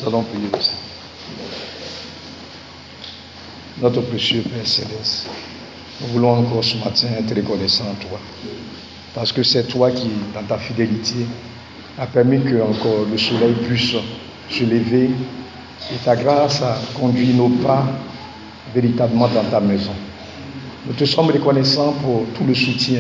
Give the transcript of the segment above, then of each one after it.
Nous allons prier aussi. Notre précieux Père Céleste, nous voulons encore ce matin être reconnaissants à toi. Parce que c'est toi qui, dans ta fidélité, a permis que encore le soleil puisse se lever et ta grâce a conduit nos pas véritablement dans ta maison. Nous te sommes reconnaissants pour tout le soutien.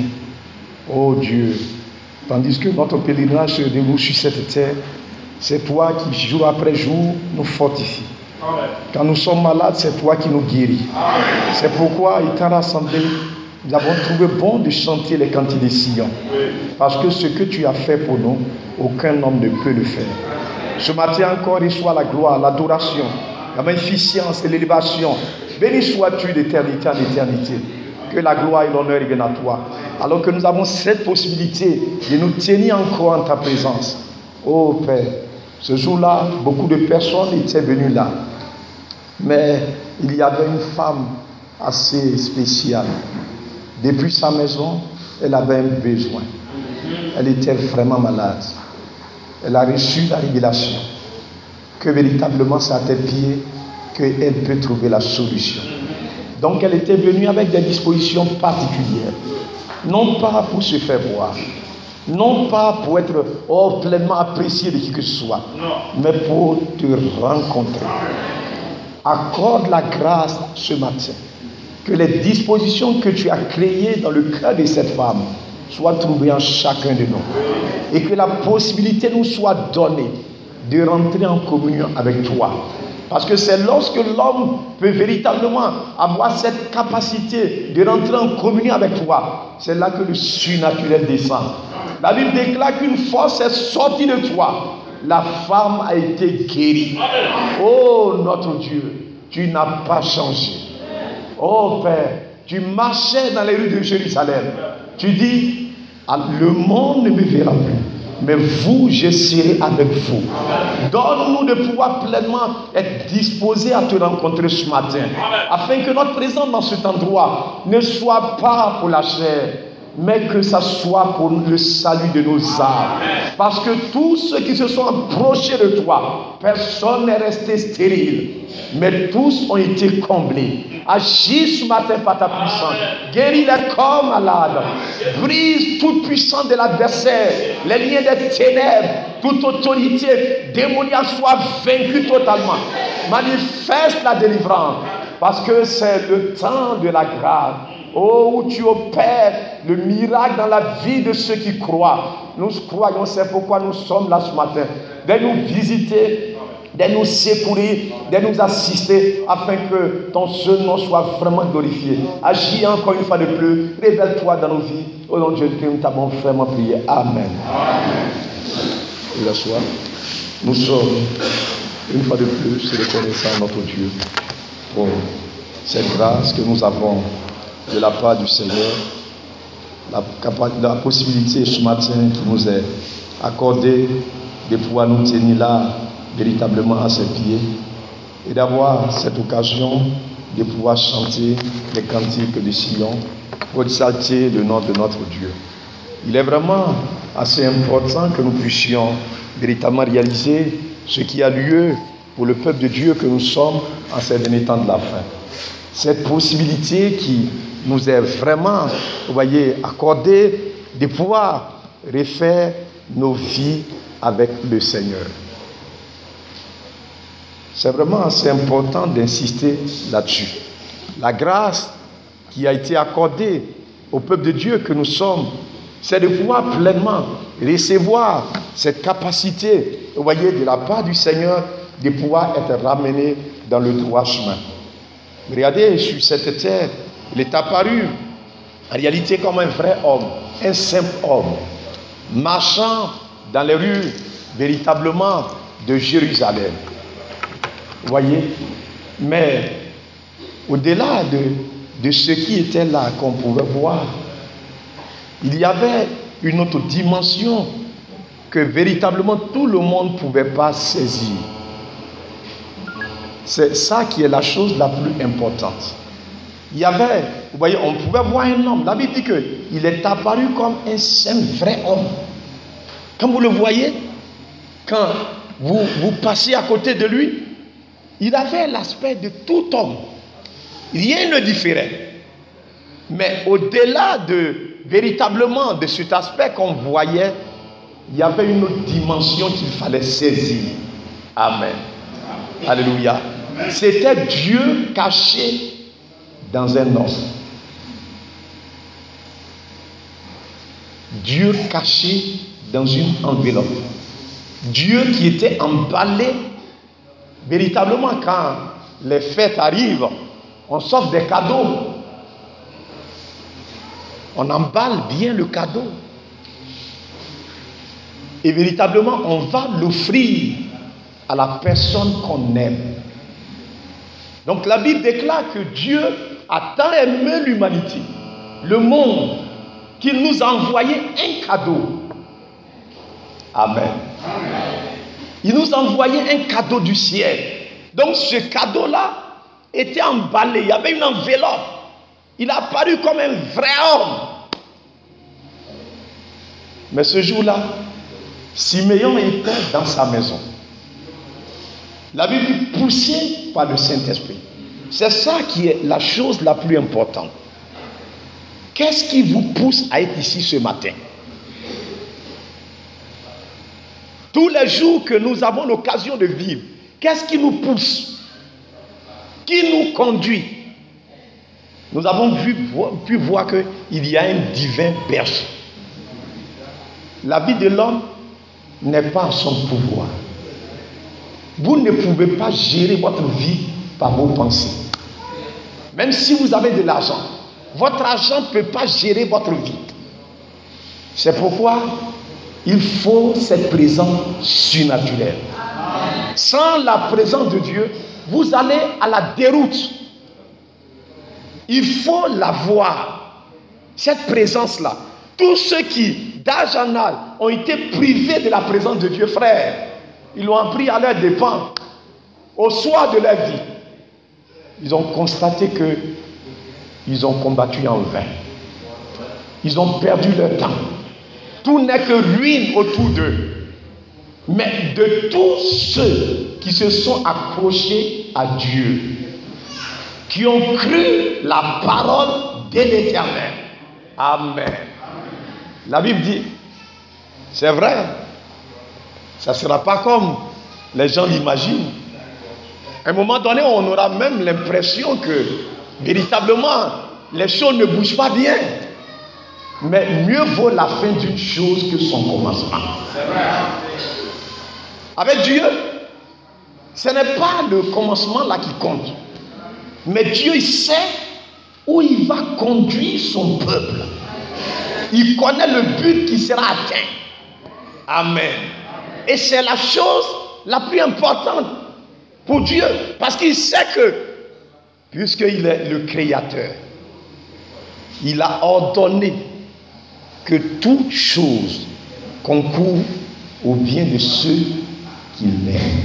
Oh Dieu, tandis que notre pèlerinage se déroule sur cette terre, c'est toi qui, jour après jour, nous fortifie. Quand nous sommes malades, c'est toi qui nous guéris. C'est pourquoi, étant rassemblés, nous avons trouvé bon de chanter les cantiques de Sion. Parce que ce que tu as fait pour nous, aucun homme ne peut le faire. Ce matin encore, reçois la gloire, l'adoration, la magnificence et l'élévation. Béni sois-tu d'éternité en éternité. Que la gloire et l'honneur reviennent à toi. Alors que nous avons cette possibilité de nous tenir encore en ta présence. Oh Père, ce jour-là, beaucoup de personnes étaient venues là. Mais il y avait une femme assez spéciale. Depuis sa maison, elle avait un besoin. Elle était vraiment malade. Elle a reçu la révélation que véritablement c'est à tes pieds qu'elle peut trouver la solution. Donc elle était venue avec des dispositions particulières. Non pas pour se faire voir. Non pas pour être pleinement appréciée de qui que ce soit. Mais pour te rencontrer. Accorde la grâce ce matin. Que les dispositions que tu as créées dans le cœur de cette femme soient trouvées en chacun de nous. Et que la possibilité nous soit donnée de rentrer en communion avec toi. Parce que c'est lorsque l'homme peut véritablement avoir cette capacité de rentrer en communion avec toi, c'est là que le surnaturel descend. La Bible déclare qu'une force est sortie de toi. La femme a été guérie. Oh notre Dieu, tu n'as pas changé. Oh Père, tu marchais dans les rues de Jérusalem. Tu dis, le monde ne me verra plus. Mais vous, je serai avec vous. Donne-nous de pouvoir pleinement être disposés à te rencontrer ce matin. Afin que notre présence dans cet endroit ne soit pas pour la chair, mais que ça soit pour le salut de nos âmes. Parce que tous ceux qui se sont approchés de toi, personne n'est resté stérile, mais tous ont été comblés. Agis ce matin par ta puissance. Guéris les corps malades. Brise toute puissance de l'adversaire. Les liens des ténèbres. Toute autorité démoniaque soit vaincue totalement. Manifeste la délivrance. Parce que c'est le temps de la grâce. Oh, où tu opères le miracle dans la vie de ceux qui croient. Nous croyons, c'est pourquoi nous sommes là ce matin. De nous visiter, de nous secourir, de nous assister, afin que ton seul nom soit vraiment glorifié. Agis encore une fois de plus, révèle-toi dans nos vies. Au nom de Jésus, nous t'avons vraiment prié. Amen. Et la soir, nous sommes une fois de plus reconnaissants à notre Dieu pour cette grâce que nous avons de la part du Seigneur, la possibilité ce matin qui nous est accordée de pouvoir nous tenir là véritablement à ses pieds et d'avoir cette occasion de pouvoir chanter les cantiques de Sion pour exalter le nom de notre Dieu. Il est vraiment assez important que nous puissions véritablement réaliser ce qui a lieu pour le peuple de Dieu que nous sommes en ces derniers temps de la fin. Cette possibilité qui nous est vraiment, vous voyez, accordée de pouvoir refaire nos vies avec le Seigneur. C'est vraiment assez important d'insister là-dessus. La grâce qui a été accordée au peuple de Dieu que nous sommes, c'est de pouvoir pleinement recevoir cette capacité, vous voyez, de la part du Seigneur, de pouvoir être ramené dans le droit chemin. Regardez, sur cette terre, il est apparu en réalité comme un vrai homme, un simple homme, marchant dans les rues véritablement de Jérusalem. Vous voyez, mais au-delà de ce qui était là qu'on pouvait voir, il y avait une autre dimension que véritablement tout le monde ne pouvait pas saisir. C'est ça qui est la chose la plus importante. Il y avait, vous voyez, on pouvait voir un homme. La Bible dit qu'il est apparu comme un simple vrai homme. Quand vous le voyez, quand vous passiez à côté de lui, il avait l'aspect de tout homme. Rien ne différait. Mais au-delà véritablement de cet aspect qu'on voyait, il y avait une autre dimension qu'il fallait saisir. Amen. Alléluia. C'était Dieu caché dans un homme. Dieu caché dans une enveloppe. Dieu qui était emballé. Véritablement, quand les fêtes arrivent, on s'offre des cadeaux. On emballe bien le cadeau. Et véritablement, on va l'offrir à la personne qu'on aime. Donc la Bible déclare que Dieu a tant aimé l'humanité, le monde, qu'il nous a envoyé un cadeau. Amen. Il nous a envoyé un cadeau du ciel. Donc ce cadeau-là était emballé. Il y avait une enveloppe. Il a apparu comme un vrai homme. Mais ce jour-là, Siméon était dans sa maison. La Bible dit poussé par le Saint-Esprit. C'est ça qui est la chose la plus importante. Qu'est-ce qui vous pousse à être ici ce matin? Tous les jours que nous avons l'occasion de vivre, qu'est-ce qui nous pousse? Qui nous conduit? Nous avons pu voir qu'il y a un divin berger. La vie de l'homme n'est pas à son pouvoir. Vous ne pouvez pas gérer votre vie par vos pensées. Même si vous avez de l'argent, votre argent ne peut pas gérer votre vie. C'est pourquoi il faut cette présence surnaturelle. Sans la présence de Dieu, vous allez à la déroute. Il faut la voir, cette présence-là. Tous ceux qui, d'âge en âge, ont été privés de la présence de Dieu, frère, ils l'ont appris à leurs dépens, au soir de leur vie. Ils ont constaté qu'ils ont combattu en vain. Ils ont perdu leur temps. Tout n'est que ruine autour d'eux. Mais de tous ceux qui se sont accrochés à Dieu, qui ont cru la parole de l'Éternel. Amen. La Bible dit, c'est vrai, ça ne sera pas comme les gens l'imaginent. À un moment donné, on aura même l'impression que véritablement les choses ne bougent pas bien. Mais mieux vaut la fin d'une chose que son commencement. Avec Dieu, ce n'est pas le commencement là qui compte. Mais Dieu, il sait où il va conduire son peuple. Il connaît le but qui sera atteint. Amen. Et c'est la chose la plus importante pour Dieu. Parce qu'il sait que, puisqu'il est le Créateur, il a ordonné que toute chose concourt au bien de ceux qu'il aime.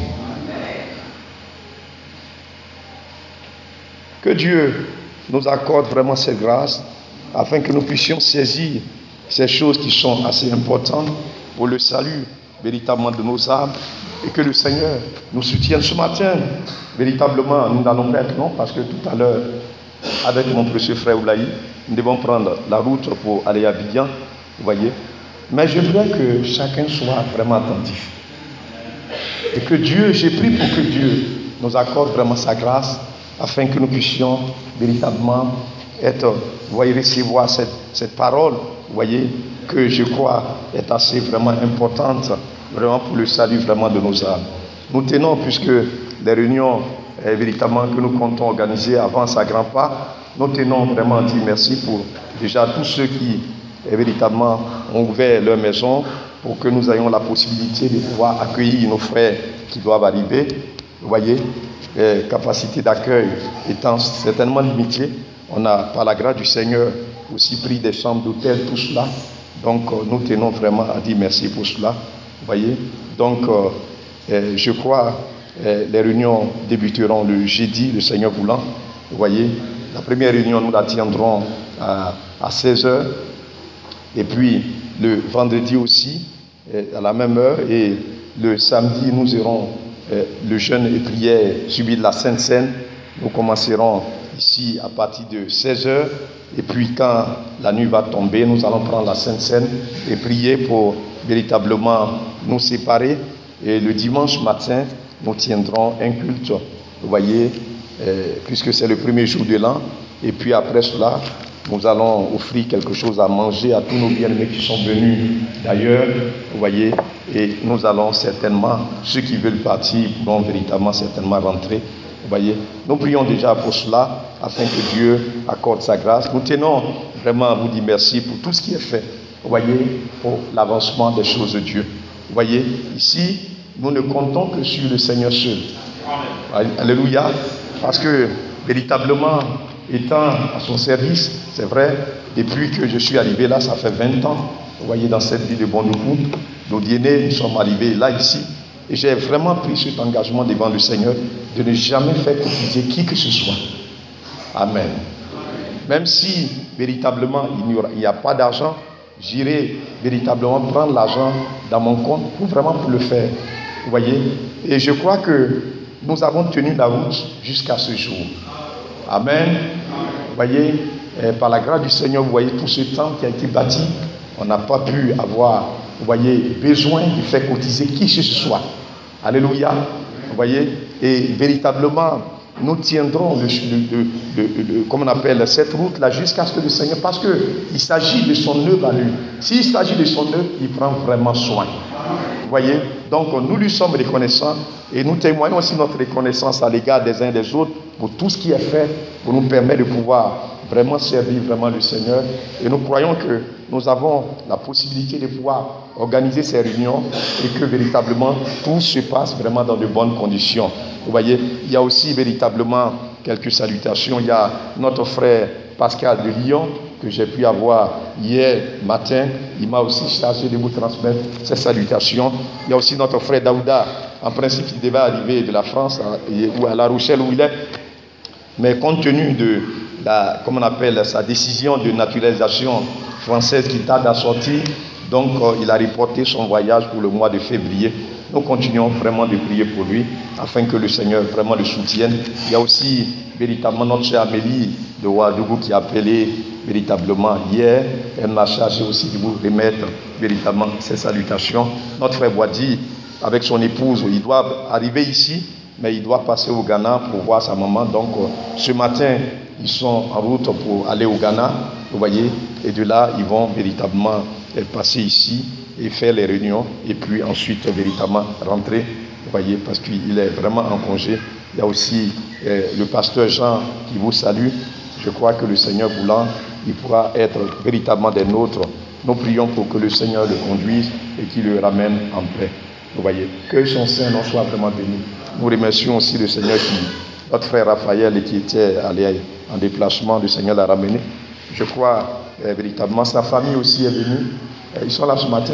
Que Dieu nous accorde vraiment cette grâce afin que nous puissions saisir ces choses qui sont assez importantes pour le salut véritablement de nos âmes et que le Seigneur nous soutienne ce matin. Véritablement, nous n'allons pas être longs parce que tout à l'heure, avec mon précieux frère Oulaï, nous devons prendre la route pour aller à Abidjan, vous voyez. Mais je voudrais que chacun soit vraiment attentif. Et que Dieu, j'ai prié pour que Dieu nous accorde vraiment sa grâce afin que nous puissions véritablement être, vous voyez, recevoir cette parole, vous voyez, que je crois est assez vraiment importante, vraiment pour le salut vraiment de nos âmes. Nous tenons, puisque les réunions véritablement que nous comptons organiser avancent à grands pas, nous tenons vraiment à dire merci pour déjà tous ceux qui véritablement ont ouvert leur maison pour que nous ayons la possibilité de pouvoir accueillir nos frères qui doivent arriver. Vous voyez, capacité d'accueil étant certainement limitée, on a par la grâce du Seigneur aussi pris des chambres d'hôtel, tout cela. Donc nous tenons vraiment à dire merci pour cela. Vous voyez, donc je crois les réunions débuteront le jeudi, le Seigneur voulant. Vous voyez, la première réunion nous la tiendrons à 16h. Et puis le vendredi aussi, à la même heure, et le samedi, nous aurons le jeûne et prière suivi de la Sainte Seine. Nous commencerons ici à partir de 16h. Et puis quand la nuit va tomber, nous allons prendre la Sainte Seine et prier pour véritablement nous séparer. Et le dimanche matin, nous tiendrons un culte, vous voyez, puisque c'est le premier jour de l'an. Et puis après cela, nous allons offrir quelque chose à manger à tous nos bien-aimés qui sont venus d'ailleurs, vous voyez, et nous allons certainement, ceux qui veulent partir pourront véritablement certainement rentrer, vous voyez. Nous prions déjà pour cela, afin que Dieu accorde sa grâce. Nous tenons vraiment à vous dire merci pour tout ce qui est fait, vous voyez, pour l'avancement des choses de Dieu. Vous voyez, ici, nous ne comptons que sur le Seigneur seul. Alléluia, parce que véritablement, étant à son service, c'est vrai, depuis que je suis arrivé là, ça fait 20 ans, vous voyez, dans cette ville de Bondoukou, nos aînés, nous sommes arrivés là, ici, et j'ai vraiment pris cet engagement devant le Seigneur de ne jamais faire cotiser qui que ce soit. Amen. Même si, véritablement, il n'y a pas d'argent, j'irai véritablement prendre l'argent dans mon compte pour vraiment le faire, vous voyez, et je crois que nous avons tenu la route jusqu'à ce jour. Amen. Vous voyez, par la grâce du Seigneur, vous voyez tout ce temps qui a été bâti, on n'a pas pu avoir, vous voyez, besoin de faire cotiser qui que ce soit. Alléluia. Vous voyez, et véritablement, nous tiendrons comme on appelle cette route-là jusqu'à ce que le Seigneur, parce qu'il s'agit de son œuvre à lui. S'il s'agit de son œuvre, il prend vraiment soin. Vous voyez, donc nous lui sommes reconnaissants et nous témoignons aussi notre reconnaissance à l'égard des uns et des autres pour tout ce qui est fait, pour nous permettre de pouvoir vraiment servir vraiment le Seigneur. Et nous croyons que nous avons la possibilité de pouvoir organiser ces réunions et que véritablement tout se passe vraiment dans de bonnes conditions. Vous voyez, il y a aussi véritablement quelques salutations. Il y a notre frère Pascal de Lyon que j'ai pu avoir hier matin. Il m'a aussi chargé de vous transmettre ces salutations. Il y a aussi notre frère Daouda. En principe, il devait arriver de la France ou à La Rochelle où il est. Mais compte tenu de sa décision de naturalisation française qui tarde à sortir, donc il a reporté son voyage pour le mois de février. Nous continuons vraiment de prier pour lui, afin que le Seigneur vraiment le soutienne. Il y a aussi véritablement notre chère Amélie de Ouagadougou qui a appelé véritablement hier. Elle m'a chargé aussi de vous remettre véritablement ses salutations. Notre frère Boadi, avec son épouse, il doit arriver ici, mais il doit passer au Ghana pour voir sa maman. Donc ce matin, ils sont en route pour aller au Ghana, vous voyez, et de là, ils vont véritablement passer ici et faire les réunions, et puis ensuite véritablement rentrer, vous voyez, parce qu'il est vraiment en congé. Il y a aussi le pasteur Jean qui vous salue. Je crois que le Seigneur voulant, il pourra être véritablement des nôtres. Nous prions pour que le Seigneur le conduise et qu'il le ramène en paix. Vous voyez, que son Saint nom soit vraiment béni. Nous remercions aussi le Seigneur notre frère Raphaël qui était allé en déplacement, le Seigneur l'a ramené. Je crois véritablement, sa famille aussi est venue. Ils sont là ce matin.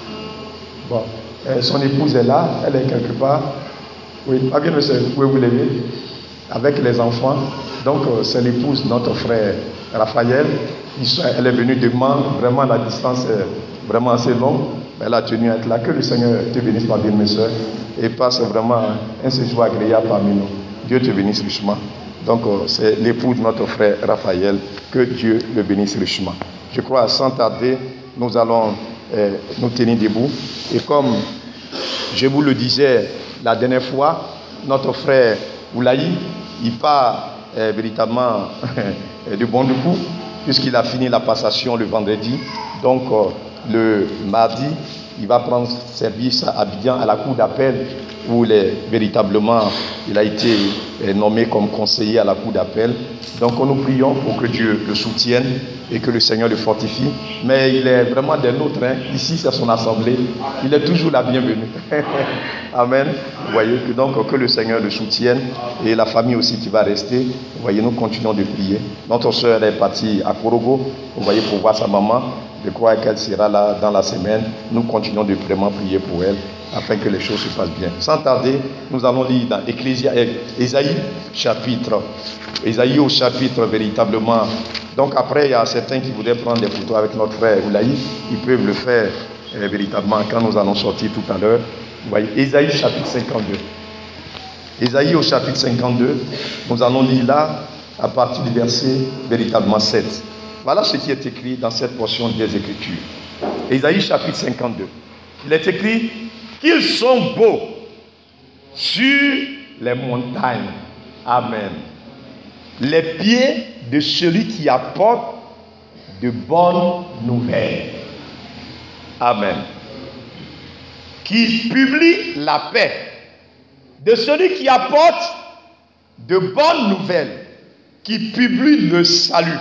Bon, son épouse est là, elle est quelque part. Oui, pas bien, monsieur, vous pouvez vous lever avec les enfants. Donc, c'est l'épouse de notre frère Raphaël. Elle est venue de Mans, vraiment la distance est vraiment assez longue. Elle a tenu à être là. Que le Seigneur te bénisse, ma bien, mes soeurs, et passe vraiment un séjour agréable parmi nous. Dieu te bénisse richement. Donc, c'est l'époux de notre frère Raphaël. Que Dieu le bénisse richement. Je crois, sans tarder, nous allons nous tenir debout. Et comme je vous le disais la dernière fois, notre frère Oulaï, il part véritablement de Bondoukou, puisqu'il a fini la passation le vendredi. Donc, le mardi, il va prendre service à Abidjan, à la cour d'appel, où véritablement il a été nommé comme conseiller à la cour d'appel. Donc nous prions pour que Dieu le soutienne et que le Seigneur le fortifie. Mais il est vraiment des nôtres. Ici, c'est son assemblée. Il est toujours la bienvenue. Amen. Vous voyez, donc que le Seigneur le soutienne et la famille aussi qui va rester. Vous voyez, nous continuons de prier. Notre soeur est partie à Korogo, vous voyez, pour voir sa maman. Je crois qu'elle sera là dans la semaine. Nous continuons de vraiment prier pour elle, afin que les choses se passent bien. Sans tarder, nous allons lire dans Ésaïe au chapitre véritablement. Donc après, il y a certains qui voudraient prendre des photos avec notre frère Oulaï. Ils peuvent le faire Et véritablement, quand nous allons sortir tout à l'heure, vous voyez, Ésaïe chapitre 52. Ésaïe au chapitre 52, nous allons lire là, à partir du verset véritablement 7. Voilà ce qui est écrit dans cette portion des Écritures. Ésaïe chapitre 52. Il est écrit qu'ils sont beaux sur les montagnes. Amen. Les pieds de celui qui apporte de bonnes nouvelles. Amen. Qui publie la paix. De celui qui apporte de bonnes nouvelles. Qui publie le salut.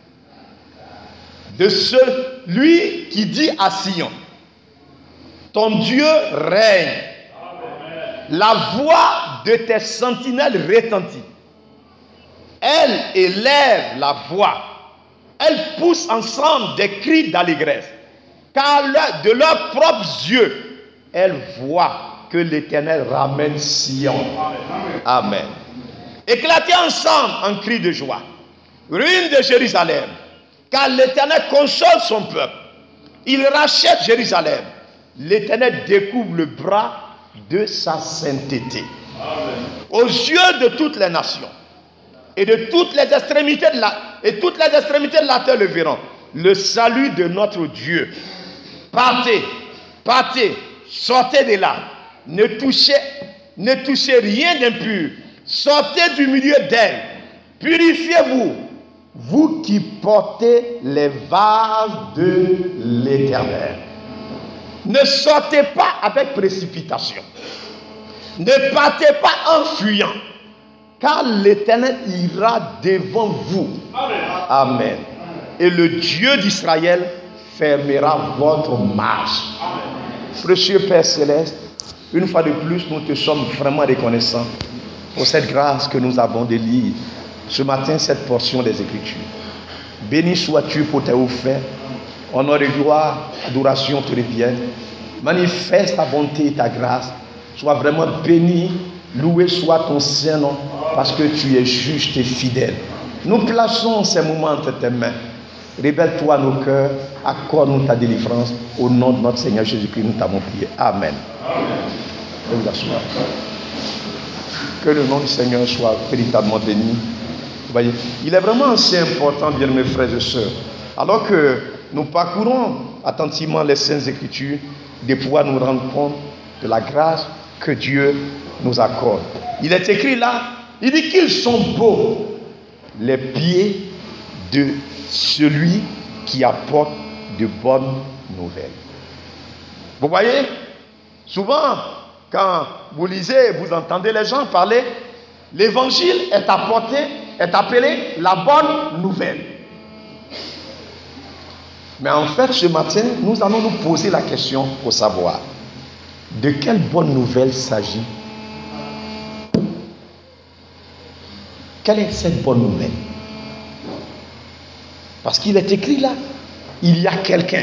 De celui qui dit à Sion, ton Dieu règne. La voix de tes sentinelles retentit. Elles élèvent la voix. Elles poussent ensemble des cris d'allégresse. Car de leurs propres yeux, elles voient que l'Éternel ramène Sion. Amen. Éclatez ensemble en cris de joie. Ruine de Jérusalem. Car l'Éternel console son peuple. Il rachète Jérusalem. L'Éternel découvre le bras de sa sainteté. Amen. Aux yeux de toutes les nations et de toutes les extrémités de la terre le verront. Le salut de notre Dieu. Partez, partez, sortez de là. Ne touchez rien d'impur. Sortez du milieu d'elle. Purifiez-vous, vous qui portez les vases de l'Éternel. Ne sortez pas avec précipitation. Ne partez pas en fuyant. Car l'Éternel ira devant vous. Amen. Amen. Et le Dieu d'Israël fermera votre marche. Amen. Précieux Père Céleste, une fois de plus, nous te sommes vraiment reconnaissants pour cette grâce que nous avons de lire ce matin cette portion des Écritures. Béni sois-tu pour tes offerts. Honneur et gloire, adoration te reviennent. Manifeste ta bonté et ta grâce. Sois vraiment béni. Loué soit ton Saint-Nom, parce que tu es juste et fidèle. Nous plaçons ces moments entre tes mains. Révèle-toi nos cœurs. Accorde-nous ta délivrance. Au nom de notre Seigneur Jésus-Christ, nous t'avons prié. Amen. Amen. Que le nom du Seigneur soit véritablement béni. Vous voyez, il est vraiment assez important, bien mes frères et sœurs, alors que nous parcourons attentivement les Saintes Écritures, de pouvoir nous rendre compte de la grâce que Dieu nous accorde. Il est écrit là, il dit qu'ils sont beaux, les pieds de celui qui apporte de bonnes nouvelles. Vous voyez, souvent, quand vous lisez, vous entendez les gens parler, l'évangile est appelé la bonne nouvelle. Mais en fait, ce matin, nous allons nous poser la question pour savoir de quelle bonne nouvelle s'agit. Quelle est cette bonne nouvelle? Parce qu'il est écrit là, il y a quelqu'un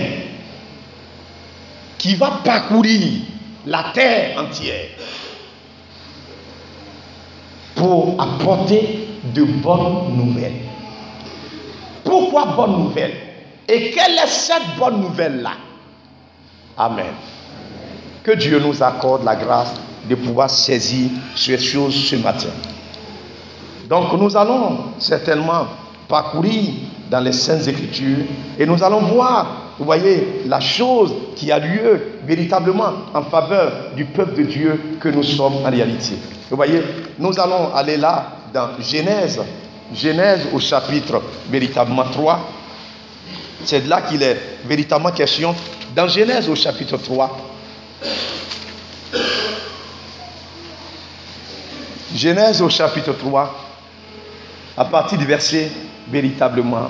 qui va parcourir la terre entière pour apporter de bonnes nouvelles. Pourquoi bonne nouvelle? Et quelle est cette bonne nouvelle-là? Amen. Que Dieu nous accorde la grâce de pouvoir saisir ces choses ce matin. Donc nous allons certainement parcourir dans les Saintes Écritures et nous allons voir, vous voyez, la chose qui a lieu véritablement en faveur du peuple de Dieu que nous sommes en réalité. Vous voyez, nous allons aller là dans Genèse au chapitre véritablement 3. C'est de là qu'il est véritablement question. Dans Genèse au chapitre 3. Genèse au chapitre 3, à partir du verset véritablement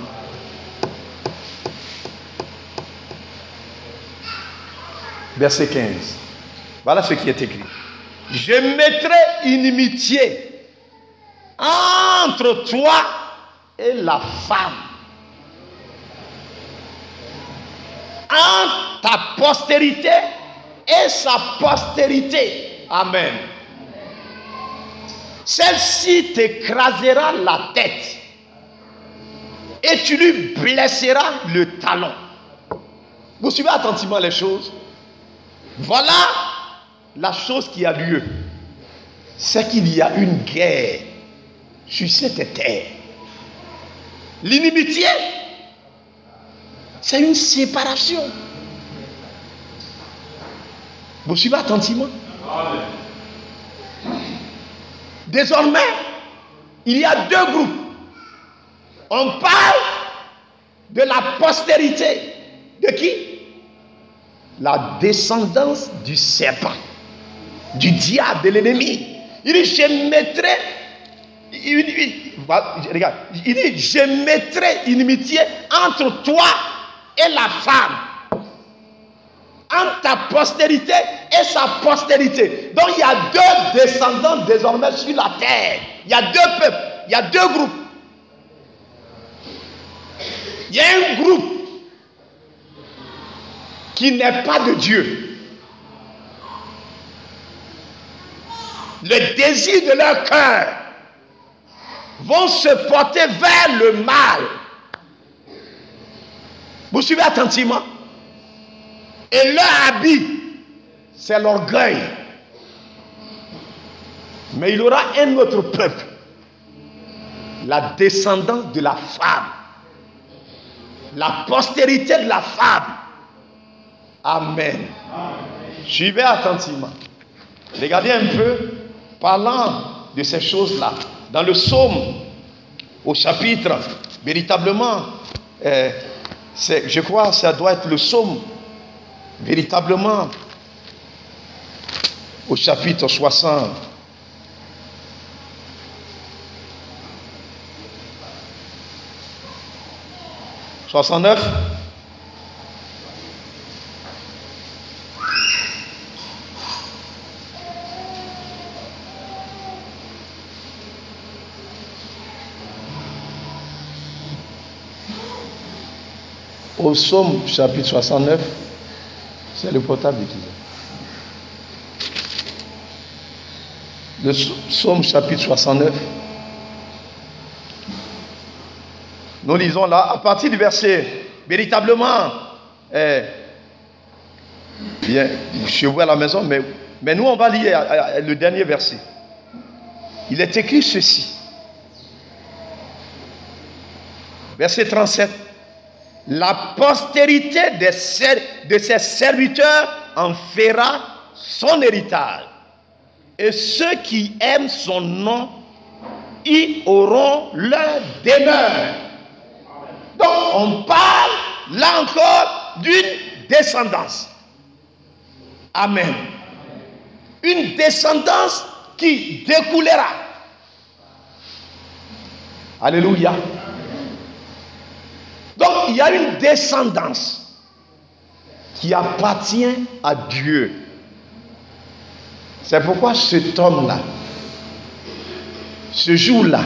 verset 15. Voilà ce qui est écrit. Je mettrai inimitié entre toi et la femme, entre ta postérité et sa postérité. Amen. Celle-ci t'écrasera la tête et tu lui blesseras le talon. Vous suivez attentivement les choses. Voilà la chose qui a lieu. C'est qu'il y a une guerre sur cette terre. L'inimitié, c'est une séparation. Vous suivez attentivement? Désormais, il y a deux groupes. On parle de la postérité. De qui? La descendance du serpent, du diable, de l'ennemi. Il dit, je mettrai, regarde, il dit, je mettrai inimitié entre toi et la femme, entre ta postérité et sa postérité. Donc il y a deux descendants désormais sur la terre. Il y a deux peuples, il y a deux groupes. Il y a un groupe qui n'est pas de Dieu. Le désir de leur cœur vont se porter vers le mal. Vous suivez attentivement? Et leur habit, c'est l'orgueil. Mais il y aura un autre peuple, la descendance de la femme, la postérité de la femme. Amen. Suivez attentivement. Regardez un peu, parlant de ces choses-là, dans le psaume, au chapitre, véritablement, je crois que ça doit être le psaume, véritablement, au chapitre 60. « 69 » Au psaume chapitre 69, c'est le portable utilisé. Le psaume chapitre 69, nous lisons là, à partir du verset, véritablement, bien, je vois à la maison, mais nous on va lire le dernier verset. Il est écrit ceci. Verset 37. La postérité de ses serviteurs en fera son héritage. Et ceux qui aiment son nom y auront leur demeure. Donc on parle là encore d'une descendance. Amen. Une descendance qui découlera. Alléluia. Donc il y a une descendance qui appartient à Dieu. C'est pourquoi cet homme-là, ce jour-là,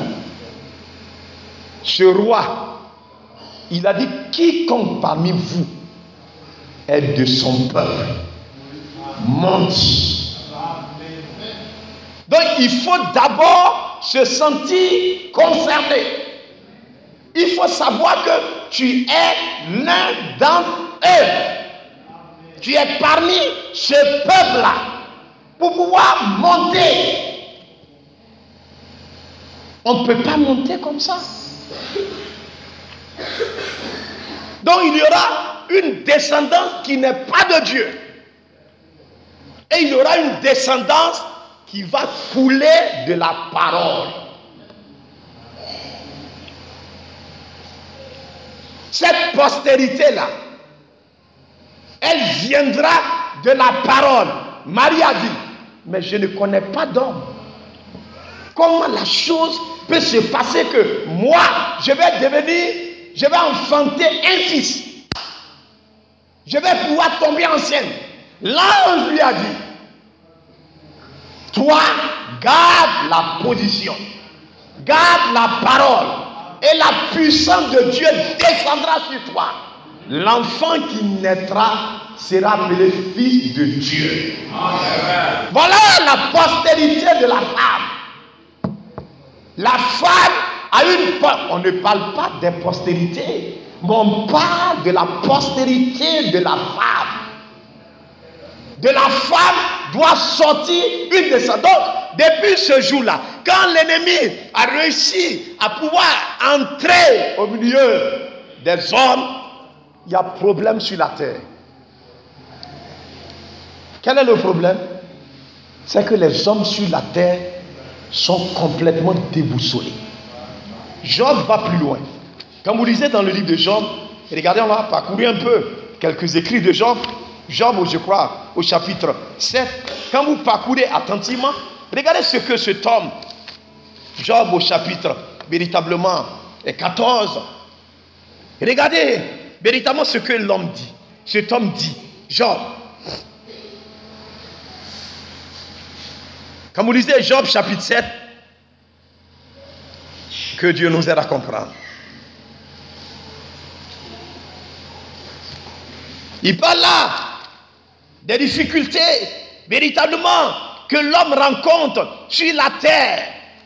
ce roi, il a dit, quiconque parmi vous est de son peuple, monte. Donc il faut d'abord se sentir concerné. Il faut savoir que tu es l'un d'entre eux. Tu es parmi ce peuple-là pour pouvoir monter. On ne peut pas monter comme ça. Donc il y aura une descendance qui n'est pas de Dieu. Et il y aura une descendance qui va fouler de la parole. Cette postérité-là, elle viendra de la parole. Marie a dit, mais je ne connais pas d'homme. Comment la chose peut se passer que moi, je vais enfanter un fils. Je vais pouvoir tomber enceinte. L'ange lui a dit, toi, garde la position, garde la parole, et la puissance de Dieu descendra sur toi. L'enfant qui naîtra sera appelé fils de Dieu. Amen. Voilà la postérité de la femme. La femme a une porte. On ne parle pas des postérités, mais on parle de la postérité de la femme. de la femme doit sortir une descendance. Donc, depuis ce jour-là, quand l'ennemi a réussi à pouvoir entrer au milieu des hommes, il y a problème sur la terre. Quel est le problème? C'est que les hommes sur la terre sont complètement déboussolés. Job va plus loin. Quand vous lisez dans le livre de Job, regardez, on va parcourir un peu quelques écrits de Job. Job, je crois, au chapitre 7. Quand vous parcourez attentivement, regardez ce que cet homme, Job au chapitre véritablement 14. Regardez véritablement ce que l'homme dit. Cet homme dit, Job. Quand vous lisez Job chapitre 7, que Dieu nous aide à comprendre. Il parle là des difficultés véritablement que l'homme rencontre sur la terre.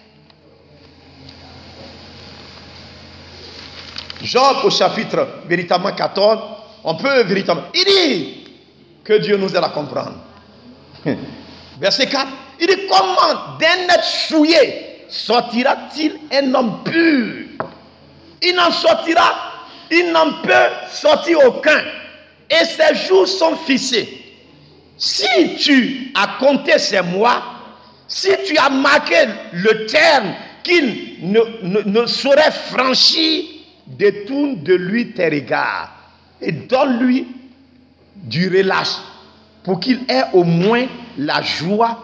Job au chapitre véritablement 14, on peut véritablement... Il dit que Dieu nous aide à comprendre. Verset 4, il dit comment d'un être souillé sortira-t-il un homme pur? Il n'en sortira, il n'en peut sortir aucun. Et ses jours sont fixés. Si tu as compté ces mois, si tu as marqué le terme qu'il ne saurait franchir, détourne de lui tes regards et donne-lui du relâche pour qu'il ait au moins la joie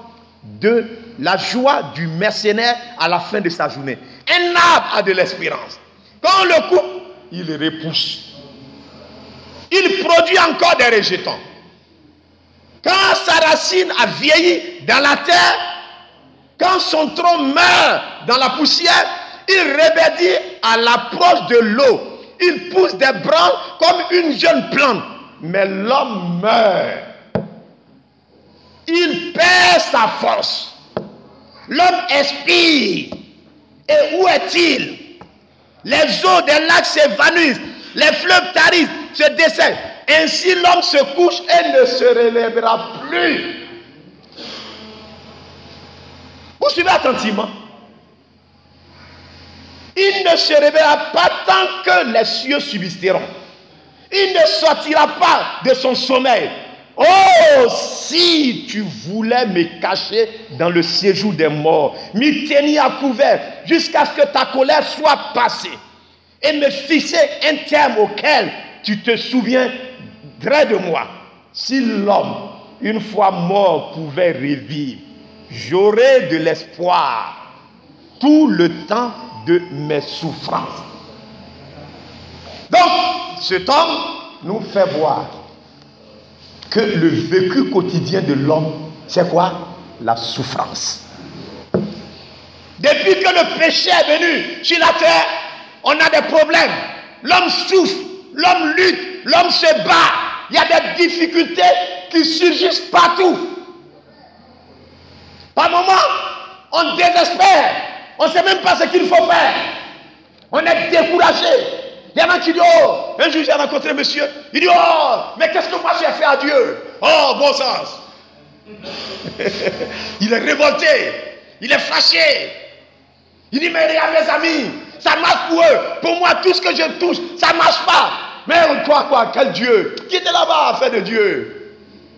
du mercenaire à la fin de sa journée. Un arbre a de l'espérance. Quand on le coupe, il repousse. Il produit encore des rejetons. Quand sa racine a vieilli dans la terre, quand son tronc meurt dans la poussière, il reverdit à l'approche de l'eau. Il pousse des branches comme une jeune plante. Mais l'homme meurt. Il perd sa force. L'homme expire. Et où est-il? Les eaux des lacs s'évanouissent. Les fleuves tarissent, se descendent. Ainsi l'homme se couche et ne se relèvera plus. Vous suivez attentivement. Il ne se réveillera pas tant que les cieux subsisteront. Il ne sortira pas de son sommeil. Oh, si tu voulais me cacher dans le séjour des morts, m'y tenir à couvert jusqu'à ce que ta colère soit passée et me fixer un terme auquel tu te souviendrais de moi. Si l'homme, une fois mort, pouvait revivre, j'aurais de l'espoir tout le temps de mes souffrances. Donc, cet homme nous fait voir que le vécu quotidien de l'homme, c'est quoi? La souffrance. Depuis que le péché est venu sur la terre, on a des problèmes. L'homme souffre, l'homme lutte, l'homme se bat. Il y a des difficultés qui surgissent partout. Par moments, on désespère. On ne sait même pas ce qu'il faut faire. On est découragé. Il y en a qui disent, oh, un jour j'ai rencontré un monsieur. Il dit, oh, mais qu'est-ce que moi j'ai fait à Dieu? Oh, bon sens. Il est révolté. Il est fâché. Il dit, mais regarde mes amis, ça marche pour eux. Pour moi, tout ce que je touche, ça ne marche pas. Mais on croit quoi? Quel Dieu? Qui était là-bas à faire de Dieu?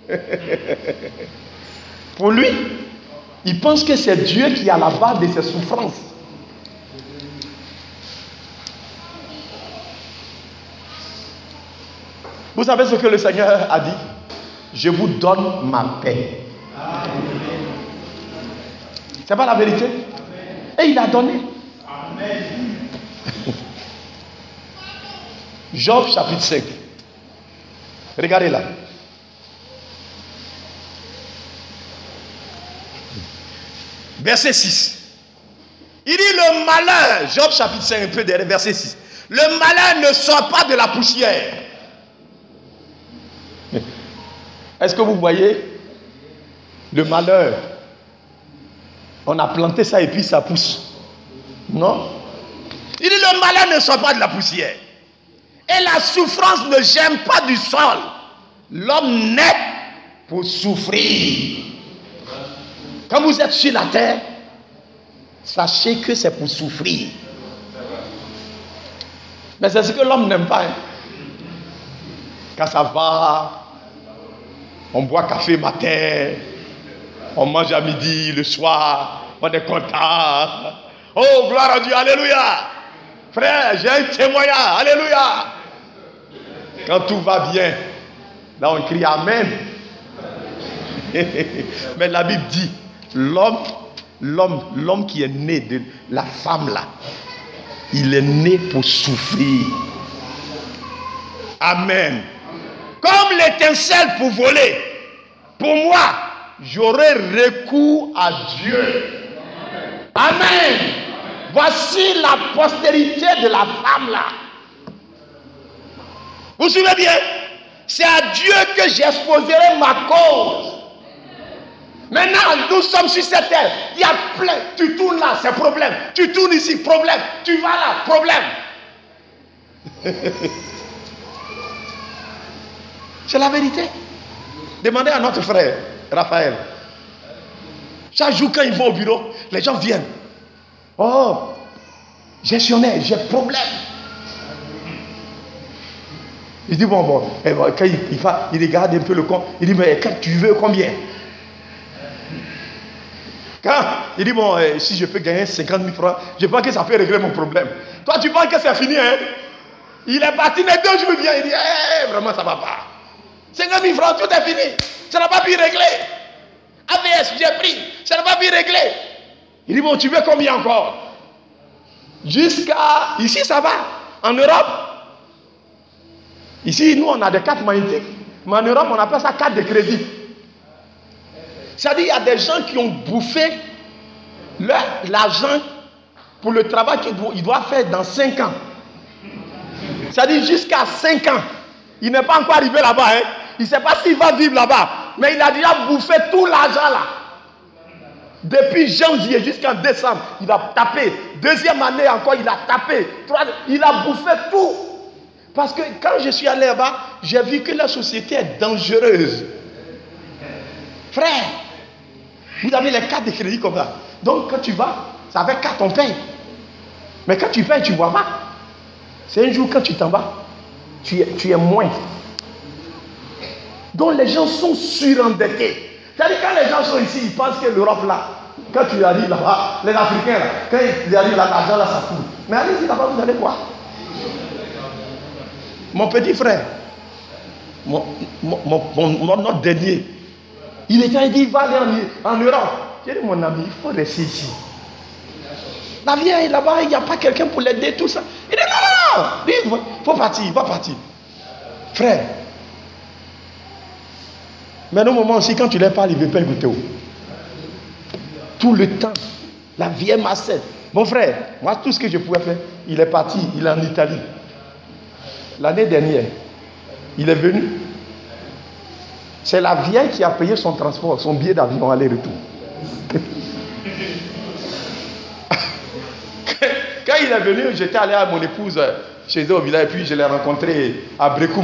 Pour lui, il pense que c'est Dieu qui est à la base de ses souffrances. Vous savez ce que le Seigneur a dit? Je vous donne ma paix. C'est pas la vérité? Et il a donné. Amen. Job chapitre 5. Regardez là. Verset 6. Il dit le malin, Job chapitre 5, un peu derrière, verset 6. Le malin ne sort pas de la poussière. Est-ce que vous voyez le malheur? On a planté ça et puis ça pousse. Non? Il dit le malheur ne sort pas de la poussière. Et la souffrance ne gêne pas du sol. L'homme naît pour souffrir. Quand vous êtes sur la terre, sachez que c'est pour souffrir. Mais c'est ce que l'homme n'aime pas. Hein. Quand ça va, on boit café matin, on mange à midi, le soir, on est content. Oh, gloire à Dieu, alléluia. Frère, j'ai un témoignage, alléluia. Quand tout va bien, là on crie Amen. Mais la Bible dit, l'homme qui est né de la femme là, il est né pour souffrir. Amen. Comme l'étincelle pour voler, pour moi, j'aurai recours à Dieu. Amen. Voici la postérité de la femme là. Vous vous souvenez bien? C'est à Dieu que j'exposerai ma cause. Maintenant, nous sommes sur cette terre. Il y a plein. Tu tournes là, c'est problème. Tu tournes ici, problème. Tu vas là, problème. C'est la vérité. Demandez à notre frère, Raphaël. Chaque jour, quand ils vont au bureau, les gens viennent. Oh, gestionnaire, j'ai problème. Il dit, bon, quand il regarde un peu le compte, il dit, mais quand tu veux combien? Quand il dit, bon, si je peux gagner 50 000 francs, je pense que ça peut régler mon problème. Toi, tu penses que c'est fini, hein? Il est parti, les 2 jours, il vient, il dit, vraiment, ça ne va pas. 50 000 francs, tout est fini. Ça n'a pas pu régler. AVS, j'ai pris, ça n'a pas pu régler. Il dit, bon, tu veux combien encore? Jusqu'à, ici, ça va. En Europe, ici, nous, on a des cartes magnétiques. Mais en Europe, on appelle ça carte de crédit. C'est-à-dire, il y a des gens qui ont bouffé l'argent pour le travail qu'ils doivent faire dans 5 ans. C'est-à-dire, jusqu'à 5 ans. Il n'est pas encore arrivé là-bas. Hein. Il ne sait pas s'il va vivre là-bas. Mais il a déjà bouffé tout l'argent là. Depuis janvier jusqu'en décembre, il a tapé. 2e année encore, il a tapé. Il a bouffé tout. Parce que quand je suis allé là-bas, j'ai vu que la société est dangereuse. Frère, vous avez les cartes de crédit comme ça. Donc quand tu vas, c'est avec carte on paye. Mais quand tu payes, tu ne vois pas. C'est un jour quand tu t'en vas, tu es moins. Donc les gens sont surendettés. C'est-à-dire quand les gens sont ici, ils pensent que l'Europe là, quand tu arrives là-bas, les Africains là, quand ils arrivent là, l'argent là, ça coule. Mais allez-y là-bas, vous allez voir. Mon petit frère, notre dernier, il dit, il va aller en Europe. J'ai dit, mon ami, il faut rester ici. La vieille là-bas, il n'y a pas quelqu'un pour l'aider, tout ça. Il dit, non. Il faut partir, il va partir. Frère, mais au moment aussi, quand tu les parles, il ne veut pas écouter. Tout le temps, la vieille Marcel. Mon frère, moi, tout ce que je pouvais faire, il est parti, il est en Italie. L'année dernière, il est venu. C'est la vieille qui a payé son transport, son billet d'avion aller-retour. Quand il est venu, j'étais allé à mon épouse chez eux au village, et puis je l'ai rencontré à Brekoum.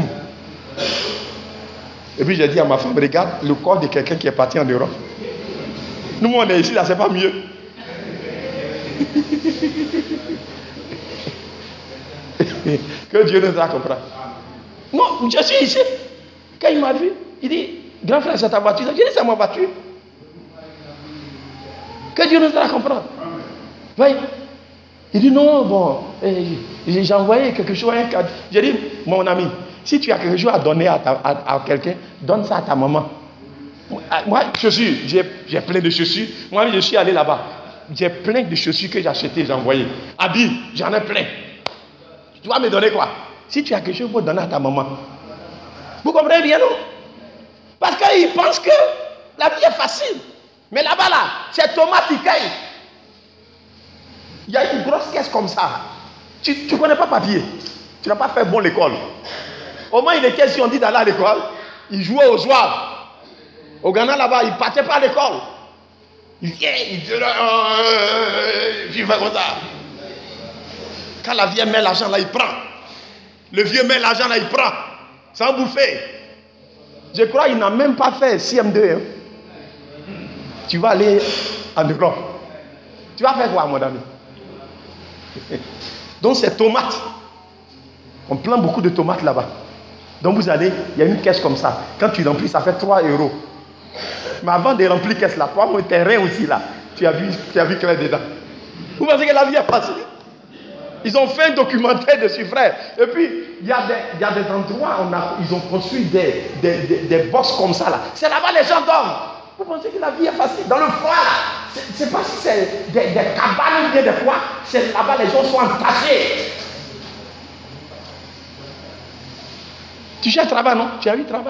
Et puis j'ai dit à ma femme, regarde le corps de quelqu'un qui est parti en Europe. Nous, on est ici, là, c'est pas mieux. Que Dieu nous a compris. Non, je suis ici. Quand il m'a vu, il dit, grand frère, c'est ta voiture. J'ai dit, c'est ma voiture. Que Dieu nous a compris. Voyez. Il dit, non, bon, j'ai envoyé quelque chose à un cadre. J'ai dit, mon ami, si tu as quelque chose à donner à quelqu'un, donne ça à ta maman. Moi, j'ai plein de chaussures. Moi, je suis allé là-bas. J'ai plein de chaussures que j'ai achetées, j'ai envoyé. Habits, j'en ai plein. Tu vas me donner quoi? Si tu as quelque chose pour donner à ta maman. Vous comprenez bien, non? Parce qu'ils pensent que la vie est facile. Mais là-bas, là, c'est Thomas qui caille. Il y a une grosse caisse comme ça. Tu ne connais pas papier. Tu n'as pas fait bon l'école. Au moins, il était, si on dit d'aller à l'école, il jouait au soir. Au Ghana, là-bas, il ne partait pas à l'école. Il vient, il dit, il fait comme ça. Quand la vieille met l'argent là, il prend. Le vieux met l'argent là, il prend. Sans bouffer. Je crois qu'il n'a même pas fait CM2. Hein. Tu vas aller en Europe. Tu vas faire quoi, mon ami? Donc, c'est tomates. On plante beaucoup de tomates là-bas. Donc, vous allez, il y a une caisse comme ça. Quand tu remplis, ça fait 3 euros. Mais avant de remplir caisse là, toi, mon terrain aussi là, tu as vu clair dedans. Vous pensez que la vie est facile? Ils ont fait un documentaire dessus, frère. Et puis, il y a des endroits où ils ont construit des box comme ça là. C'est là-bas les gens dorment. Vous pensez que la vie est facile? Dans le froid là, c'est pas si c'est des cabanes ou bien des quoi. C'est là-bas les gens sont entachés. Tu cherches travail, non? Tu as eu travail?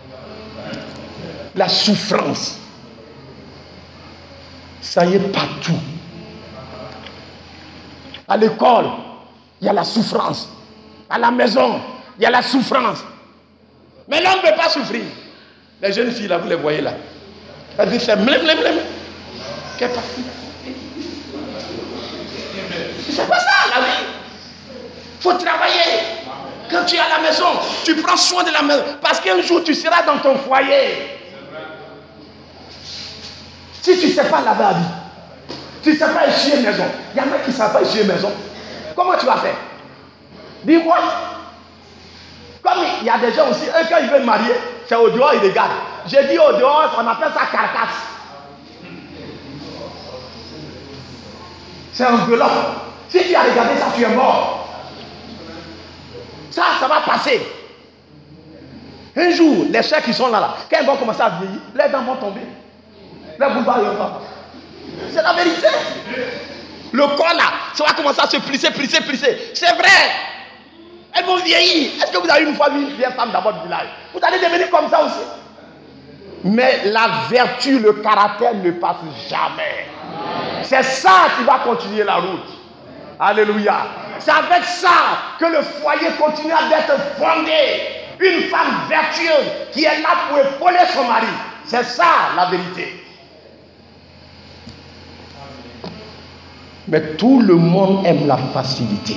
La souffrance. Ça y est partout. À l'école, il y a la souffrance. À la maison, il y a la souffrance. Mais l'homme ne peut pas souffrir. Les jeunes filles là, vous les voyez là. Elles disent c'est blém. Qu'est-ce que c'est pas ça la vie. Il faut travailler. Quand tu es à la maison, tu prends soin de la maison. Parce qu'un jour, tu seras dans ton foyer. Si tu ne sais pas laver la vie, tu ne sais pas essuyer maison. Il y en a qui ne savent pas essuyer maison. Comment tu vas faire? Dis-moi. Comme il y a des gens aussi, eux, quand ils veulent marier, c'est au dehors, ils regardent. J'ai dit au dehors, on appelle ça carcasse. C'est enveloppe. Si tu as regardé ça, tu es mort. Ça va passer. Un jour, les chers qui sont là, quand ils vont commencer à vieillir, les dents vont tomber. Les boulevards ne vont pas. C'est la vérité. Le corps là, ça va commencer à se plisser. C'est vrai. Elles vont vieillir. Est-ce que vous avez une fois vu une vieille femme dans votre village? Vous allez devenir comme ça aussi. Mais la vertu, le caractère ne passe jamais. C'est ça qui va continuer la route. Alléluia. C'est avec ça que le foyer continue à être fondé. Une femme vertueuse qui est là pour épauler son mari. C'est ça la vérité. Mais tout le monde aime la facilité.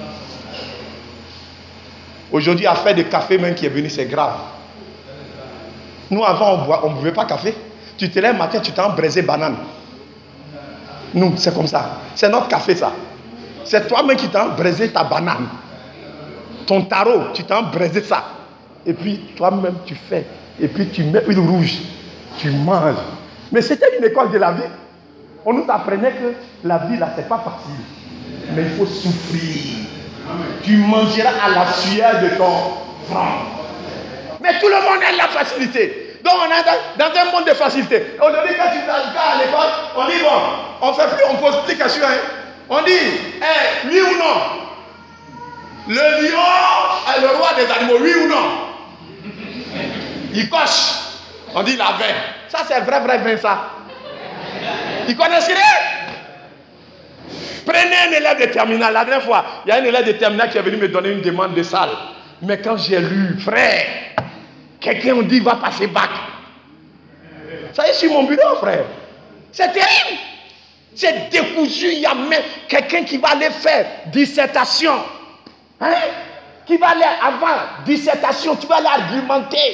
Aujourd'hui, affaire de café même qui est venu, c'est grave. Nous, avant, on ne buvait pas café. Tu te lèves le matin, tu t'en braisé banane. Nous, c'est comme ça. C'est notre café, ça. C'est toi-même qui t'en braisé ta banane. Ton tarot, tu t'en braisé ça. Et puis, toi-même, tu fais. Et puis, tu mets une rouge. Tu manges. Mais c'était une école de la vie. On nous apprenait que la vie, là, c'est pas facile. Mais il faut souffrir. Tu mangeras à la sueur de ton front. Mais tout le monde aime la facilité. Donc on est dans un monde de facilité. Aujourd'hui, quand tu vas à l'école, on dit bon, on fait plus, on pose plus de questions. Hein. On dit, oui ou non? Le lion est le roi des animaux, oui ou non? Il coche. On dit la veine. Ça c'est vrai vin ça. Il connaissent rien. Prenez un élève de terminale. La dernière fois, il y a un élève de terminale qui est venu me donner une demande de salle. Mais quand j'ai lu, frère, quelqu'un me dit va passer bac. Ça y est sur mon bureau, frère. C'est terrible. C'est décousu. Il y a même quelqu'un qui va aller faire dissertation. Hein? Qui va aller avant dissertation. Tu vas aller argumenter.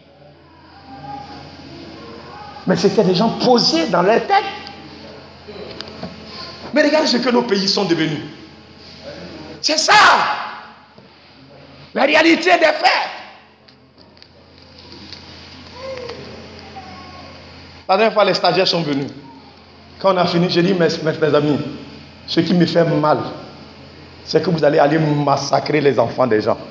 Mais c'était des gens posés dans leur tête. Mais regardez ce que nos pays sont devenus. C'est ça. La réalité des faits. La dernière fois, les stagiaires sont venus. Quand on a fini, j'ai dit, mes amis, ce qui me fait mal, c'est que vous allez aller massacrer les enfants des gens.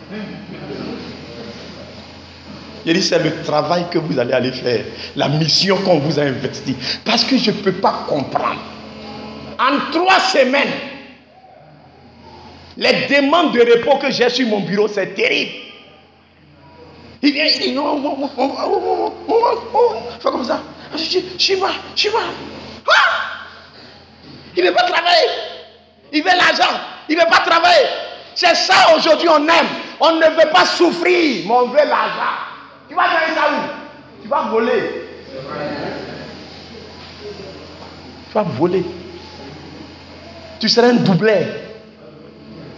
J'ai dit, c'est le travail que vous allez aller faire, la mission qu'on vous a investie. Parce que je ne peux pas comprendre. En 3 semaines, les demandes de repos que j'ai sur mon bureau, c'est terrible. Il vient, il dit, non, fais comme ça. Je vais. Il ne veut pas travailler. Il veut l'argent. Il ne veut pas travailler. C'est ça aujourd'hui on aime. On ne veut pas souffrir, mais on veut l'argent. Tu vas gagner ça où? Tu vas voler. Tu vas voler. Tu seras un doubleur.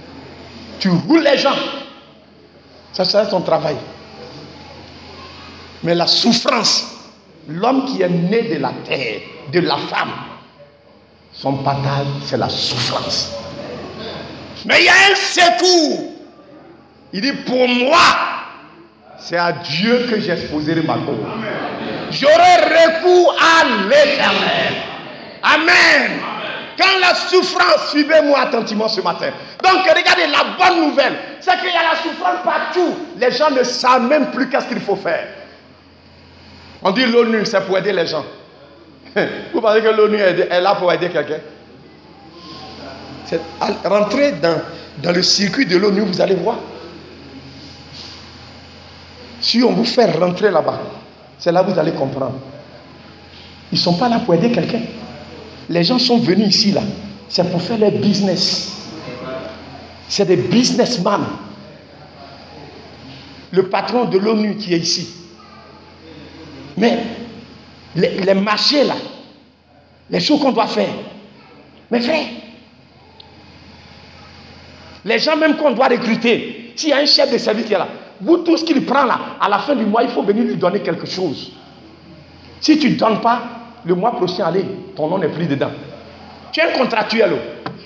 Tu roules les gens. Ça sera ton travail. Mais la souffrance, l'homme qui est né de la terre, de la femme, son partage, c'est la souffrance. Mais il y a un secours. Il dit, pour moi, c'est à Dieu que j'exposerai ma cause. J'aurai recours à l'Éternel. Amen. Quand la souffrance, suivez-moi attentivement ce matin. Donc regardez, la bonne nouvelle, c'est qu'il y a la souffrance partout. Les gens ne savent même plus qu'est-ce qu'il faut faire. On dit l'ONU, c'est pour aider les gens. Vous pensez que l'ONU est là pour aider quelqu'un? Rentrez dans le circuit de l'ONU, vous allez voir. Si on vous fait rentrer là-bas, c'est là que vous allez comprendre. Ils ne sont pas là pour aider quelqu'un. Les gens sont venus ici, là. C'est pour faire leur business. C'est des businessmen. Le patron de l'ONU qui est ici. Mais les marchés, là, les choses qu'on doit faire. Mais frère, les gens même qu'on doit recruter, s'il y a un chef de service qui est là, vous, tout ce qu'il prend là, à la fin du mois, il faut venir lui donner quelque chose. Si tu ne donnes pas, le mois prochain, allez, ton nom n'est plus dedans. Tu es un contractuel.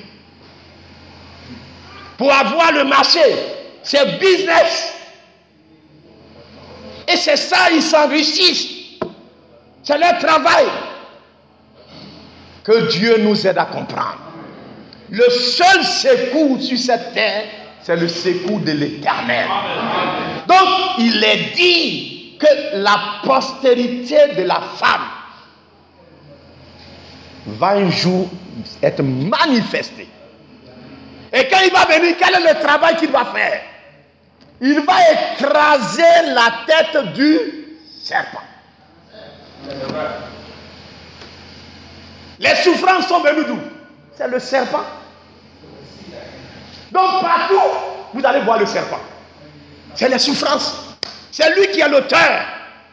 Pour avoir le marché, c'est business. Et c'est ça, ils s'enrichissent. C'est leur travail. Que Dieu nous aide à comprendre. Le seul secours sur cette terre, c'est le secours de l'Éternel. Donc, il est dit que la postérité de la femme va un jour être manifestée. Et quand il va venir, quel est le travail qu'il va faire? Il va écraser la tête du serpent. Les souffrances sont venues d'où? C'est le serpent. Donc partout, vous allez voir le serpent. C'est les souffrances. C'est lui qui est l'auteur.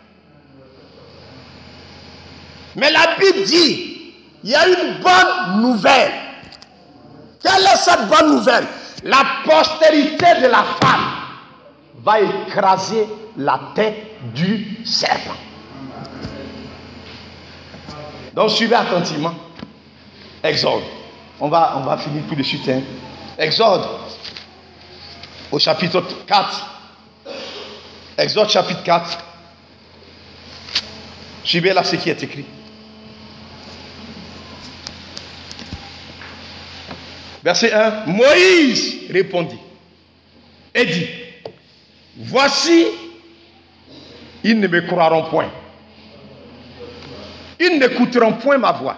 Mais la Bible dit, il y a une bonne nouvelle. Quelle est cette bonne nouvelle? La postérité de la femme va écraser la tête du serpent. Donc suivez attentivement. Exode. On va finir tout de suite. Hein. Exode au chapitre 4. Exode chapitre 4. Suivez là ce qui est écrit. Verset 1. Moïse répondit et dit, voici, ils ne me croiront point. Ils n'écouteront point ma voix.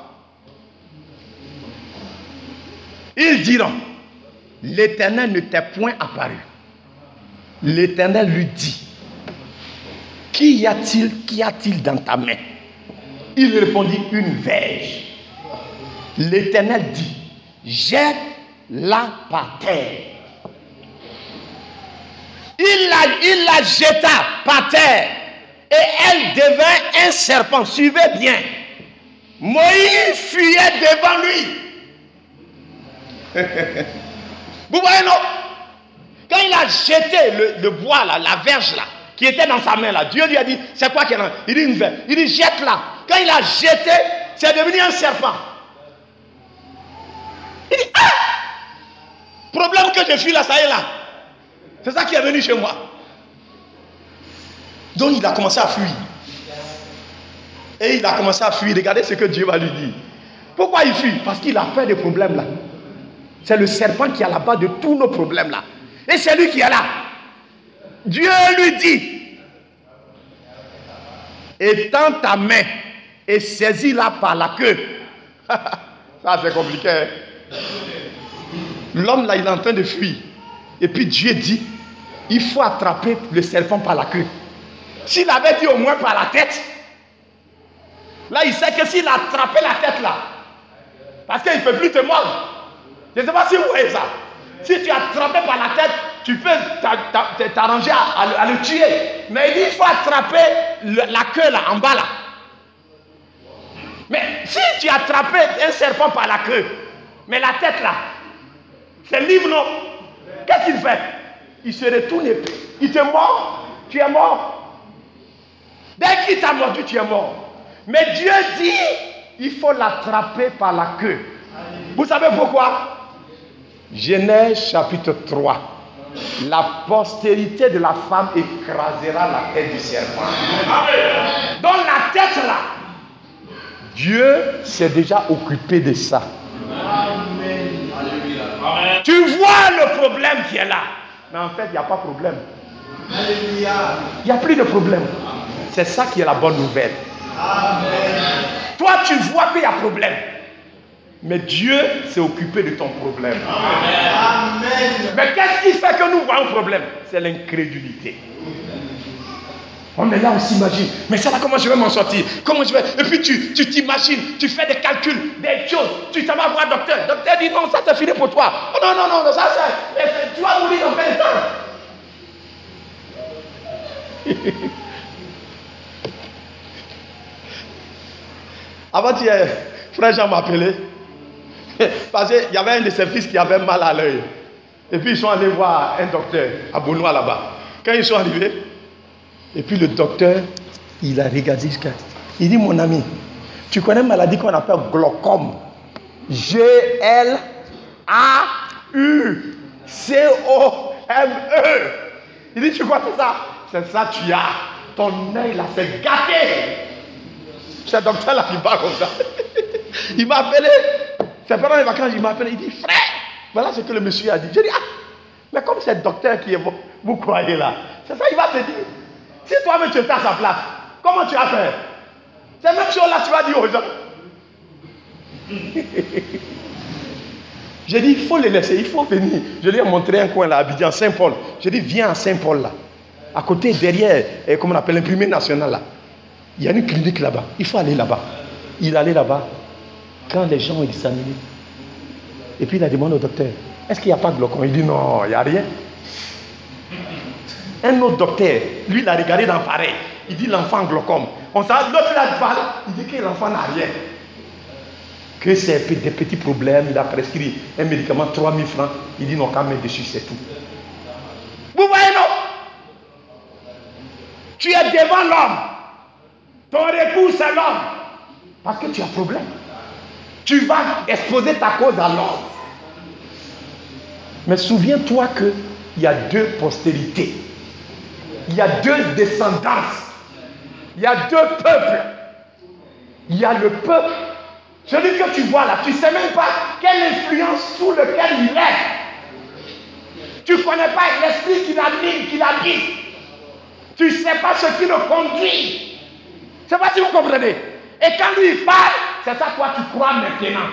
Ils diront, l'Éternel ne t'est point apparu. L'Éternel lui dit, qu'y a-t-il dans ta main? Il répondit, une verge. L'Éternel dit, jette-la par terre. Il la jeta par terre et elle devint un serpent. Suivez bien. Moïse fuyait devant lui. Vous voyez, non? Quand il a jeté le bois, là, la verge là, qui était dans sa main là, Dieu lui a dit, c'est quoi qu'il y a? Il dit une verge. Il dit, jette-la. Quand il a jeté, c'est devenu un serpent. Il dit, ah! Problème que je suis là, ça y est là. C'est ça qui est venu chez moi. Donc il a commencé à fuir. Et il a commencé à fuir. Regardez ce que Dieu va lui dire. Pourquoi il fuit? Parce qu'il a peur des problèmes là. C'est le serpent qui est à la base de tous nos problèmes là. Et c'est lui qui est là. Dieu lui dit, étends ta main et saisis-la par la queue. Ça c'est compliqué. Hein? L'homme là, il est en train de fuir. Et puis Dieu dit, il faut attraper le serpent par la queue. S'il avait dit au moins par la tête, là il sait que s'il a attrapé la tête là, parce qu'il ne peut plus te mordre. Je ne sais pas si vous voyez ça. Si tu as attrapé par la tête, tu peux t'arranger à le tuer. Mais il dit, il faut attraper la queue là, en bas là. Mais si tu as attrapé un serpent par la queue, mais la tête là, c'est libre, non? Qu'est-ce qu'il fait? Il se retourne et il te mord, tu es mort. Dès qu'il t'a mordu, tu es mort. Mais Dieu dit, il faut l'attraper par la queue. Vous savez pourquoi? Genèse chapitre 3. La postérité de la femme écrasera la tête du serpent. Dans la tête là, Dieu s'est déjà occupé de ça. Tu vois le problème qui est là. Mais en fait, il n'y a pas de problème. Il n'y a plus de problème. C'est ça qui est la bonne nouvelle. Toi, tu vois qu'il y a problème. Mais Dieu s'est occupé de ton problème. Mais qu'est-ce qui fait que nous voyons un problème? C'est l'incrédulité. On est là, on s'imagine. Mais ça là, comment je vais m'en sortir? Comment je vais... Et puis tu t'imagines, tu fais des calculs, des choses. Tu t'en vas voir le docteur. Le docteur dit non, ça c'est fini pour toi. Oh, non, ça c'est... Tu vas mourir dans plein de temps. Avant-hier, frère Jean m'a appelé. Parce qu'il y avait un de ses fils qui avait mal à l'œil. Et puis ils sont allés voir un docteur à Boulogne là-bas. Quand ils sont arrivés, et puis le docteur, il a regardé jusqu'à... Il dit, mon ami, tu connais une maladie qu'on appelle glaucome. G-L-A-U-C-O-M-E. Il dit, tu vois ça? C'est ça tu as. Ton œil là, c'est gâté. C'est le docteur là qui parle comme ça. Il m'a appelé. C'est pendant les vacances, il m'a appelé. Il dit, frère, voilà ce que le monsieur a dit. J'ai dit, mais comme c'est le docteur qui est vous croyez là, c'est ça, il va te dire. Si toi-même tu étais à sa place, comment tu vas faire? C'est même chose là, tu vas dire aux gens. J'ai dit, il faut les laisser, il faut venir. Je lui ai montré un coin là, à Abidjan, Saint-Paul. J'ai dit, viens à Saint-Paul là. À côté, derrière, comment on appelle, l'imprimé national là. Il y a une clinique là-bas. Il faut aller là-bas. Il est allé là-bas. Quand les gens ont examiné, et puis il a demandé au docteur, est-ce qu'il n'y a pas de glaucome? Il dit non, il n'y a rien. Un autre docteur, lui, il a regardé dans pareil. Il dit l'enfant glaucome. L'autre, il a parlé. Il dit que l'enfant n'a rien. Que c'est des petits problèmes. Il a prescrit un médicament 3000 francs. Il dit non, quand même dessus, c'est tout. Vous voyez, non? Tu es devant l'homme. Ton recours, c'est l'homme. Parce que tu as problème. Tu vas exposer ta cause à l'homme. Mais souviens-toi qu'il y a deux postérités. Il y a deux descendances. Il y a deux peuples. Il y a le peuple. Celui que tu vois là, tu ne sais même pas quelle influence sous lequel il est. Tu ne connais pas l'esprit qui l'anime, qui l'habite. Tu ne sais pas ce qui le conduit. Je ne sais pas si vous comprenez. Et quand lui il parle, c'est ça toi tu crois maintenant.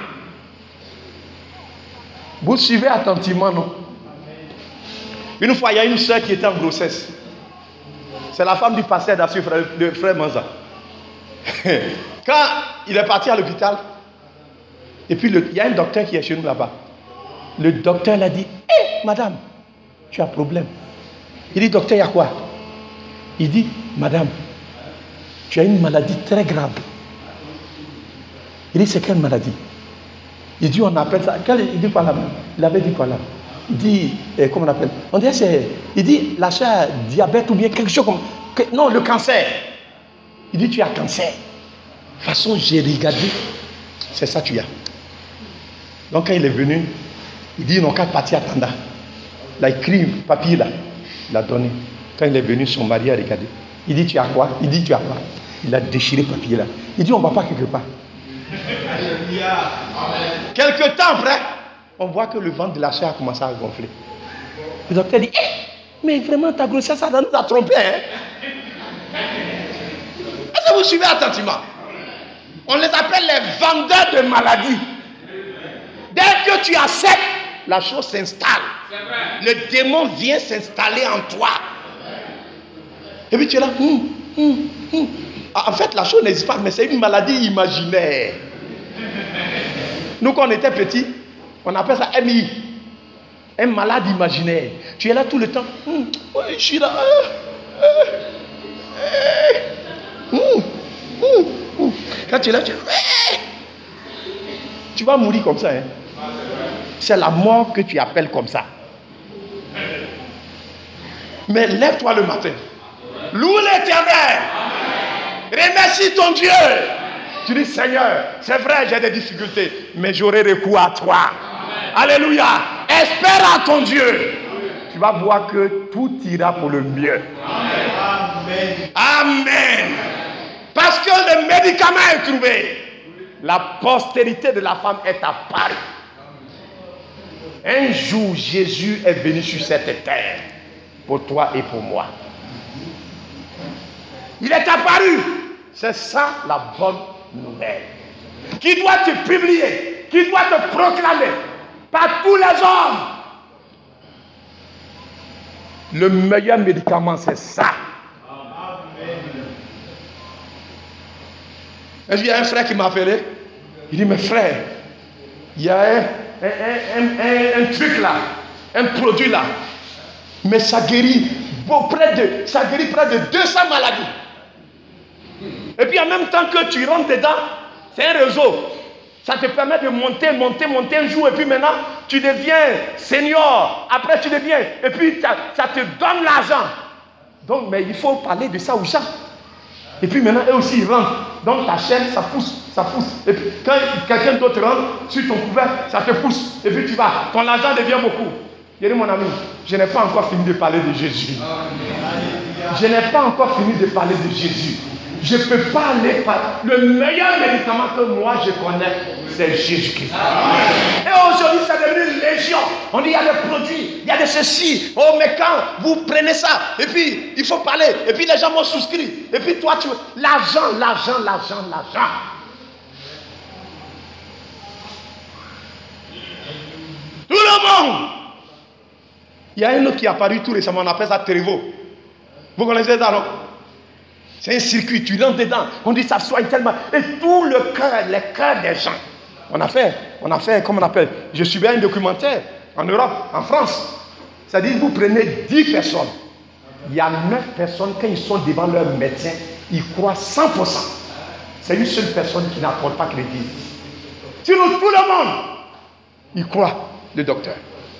Vous suivez attentivement, non? Une fois, il y a une soeur qui était en grossesse. C'est la femme du pasteur d'Assur, le frère Manza. Quand il est parti à l'hôpital, et puis il y a un docteur qui est chez nous là-bas. Le docteur l'a dit, hé, madame, tu as un problème. Il dit, docteur, il y a quoi? Il dit, madame, tu as une maladie très grave. Il dit, c'est quelle maladie? Il dit, on appelle ça. Il dit quoi là? Il avait dit quoi là? Il dit, comment on appelle? On dirait c'est. Il dit, la chair, diabète ou bien quelque chose comme. Non, le cancer. Il dit, tu as cancer. De toute façon, j'ai regardé. C'est ça, tu as. Donc, quand il est venu, il dit, ils n'ont qu'à partir à Tanda. Il a écrit un papier là. Il a donné. Quand il est venu, son mari a regardé. Il dit, tu as quoi? Il dit, tu as quoi? Il a déchiré le papier là. Il dit, on ne va pas quelque part. Quelque temps après, on voit que le ventre de la chair a commencé à gonfler. Le docteur dit, mais vraiment ta grossesse, ça nous a trompé. Hein? Est-ce que vous suivez attentivement? On les appelle les vendeurs de maladies. Dès que tu acceptes, la chose s'installe. Le démon vient s'installer en toi. Et puis tu es là. En fait, la chose n'existe pas, mais c'est une maladie imaginaire. Nous, quand on était petits, on appelle ça MI. Un malade imaginaire. Tu es là tout le temps. Je suis là. Quand tu es là, tu vas mourir comme ça. Hein? C'est la mort que tu appelles comme ça. Mais lève-toi le matin. Loue l'Éternel. Remercie ton Dieu. Tu dis, Seigneur, c'est vrai, j'ai des difficultés, mais j'aurai recours à toi. Amen. Alléluia. Espère à ton Dieu. Tu vas voir que tout ira pour le mieux. Amen. Amen. Parce que le médicament est trouvé. La postérité de la femme est apparue. Un jour, Jésus est venu sur cette terre pour toi et pour moi. Il est apparu. C'est ça la bonne nouvelle. Qui doit te publier, qui doit te proclamer par tous les hommes. Le meilleur médicament, c'est ça. Il y a un frère qui m'a appelé. Il dit, mais frère, il y a un truc là, un produit là, mais ça guérit près de 200 maladies. Et puis en même temps que tu rentres dedans, c'est un réseau. Ça te permet de monter un jour, et puis maintenant tu deviens senior. Après tu deviens, et puis ça te donne l'argent. Donc, mais il faut parler de ça aux gens. Et puis maintenant, eux aussi, ils rentrent. Donc ta chaîne, ça pousse. Et puis quand quelqu'un d'autre rentre sur ton couvert, ça te pousse. Et puis tu vas. Ton argent devient beaucoup. J'ai dit, mon ami, je n'ai pas encore fini de parler de Jésus. Je n'ai pas encore fini de parler de Jésus. Je ne peux pas aller par... Le meilleur médicament que moi je connais, c'est Jésus-Christ. Et aujourd'hui, c'est devenu une légion. On dit, il y a des produits, il y a de ceci. Oh, mais quand vous prenez ça, et puis il faut parler, et puis les gens vont souscrire. Et puis toi, tu... L'argent. Tout le monde. Il y a un autre qui est apparu tout récemment, on appelle ça Trevo. Vous connaissez ça, non? C'est un circuit, tu rentres dedans, on dit ça soigne tellement. Et tout le cœur, les cœurs des gens. On a fait, comment on appelle? Je suivais un documentaire en Europe, en France. C'est-à-dire, vous prenez 10 personnes. Il y a 9 personnes, quand ils sont devant leur médecin, ils croient 100%. C'est une seule personne qui n'accorde pas crédit. Sinon, tout le monde, il croit, le docteur.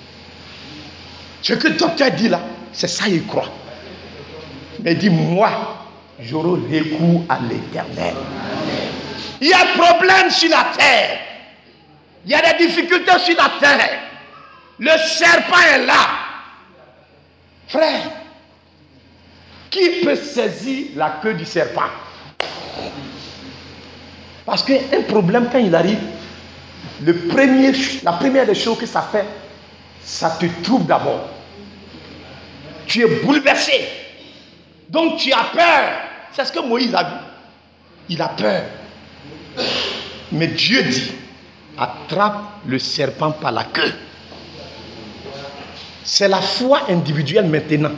Ce que le docteur dit là, c'est ça il croit. Mais il dit, moi, j'aurai recours à l'Éternel. Il y a un problème sur la terre. Il y a des difficultés sur la terre. Le serpent est là. Frère, qui peut saisir la queue du serpent? Parce qu'un problème, quand il arrive, la première des choses que ça fait, ça te trouble d'abord. Tu es bouleversé. Donc tu as peur. C'est ce que Moïse a vu. Il a peur. Mais Dieu dit, attrape le serpent par la queue. C'est la foi individuelle maintenant.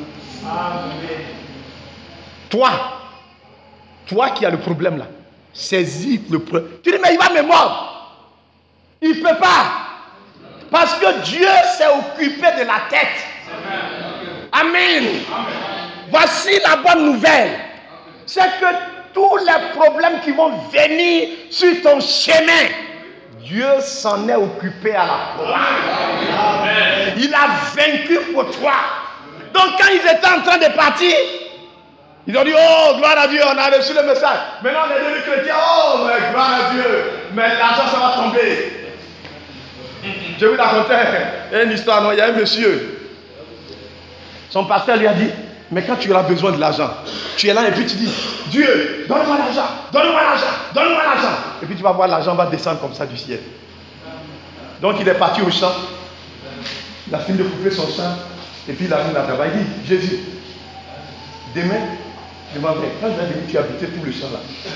Toi qui as le problème là, saisis le problème. Tu dis, mais il va me mordre. Il ne peut pas. Parce que Dieu s'est occupé de la tête. Amen. Voici la bonne nouvelle. C'est que tous les problèmes qui vont venir sur ton chemin, Dieu s'en est occupé à la croix. Il a vaincu pour toi. Donc quand ils étaient en train de partir, ils ont dit, oh, gloire à Dieu, on a reçu le message. Maintenant on est devenus chrétiens, oh, mais gloire à Dieu, mais l'argent ça va tomber. Je vous racontais une histoire, non, il y a un monsieur. Son pasteur lui a dit, mais quand tu auras besoin de l'argent, tu es là et puis tu dis, Dieu, donne-moi l'argent, donne-moi l'argent, donne-moi l'argent. Et puis tu vas voir, l'argent va descendre comme ça du ciel. Donc il est parti au champ, il a fini de couper son champ, et puis il a mis la tabac. Il dit, Jésus, demain, je m'en vais. Quand je vais venir, tu as habité tout le champ là.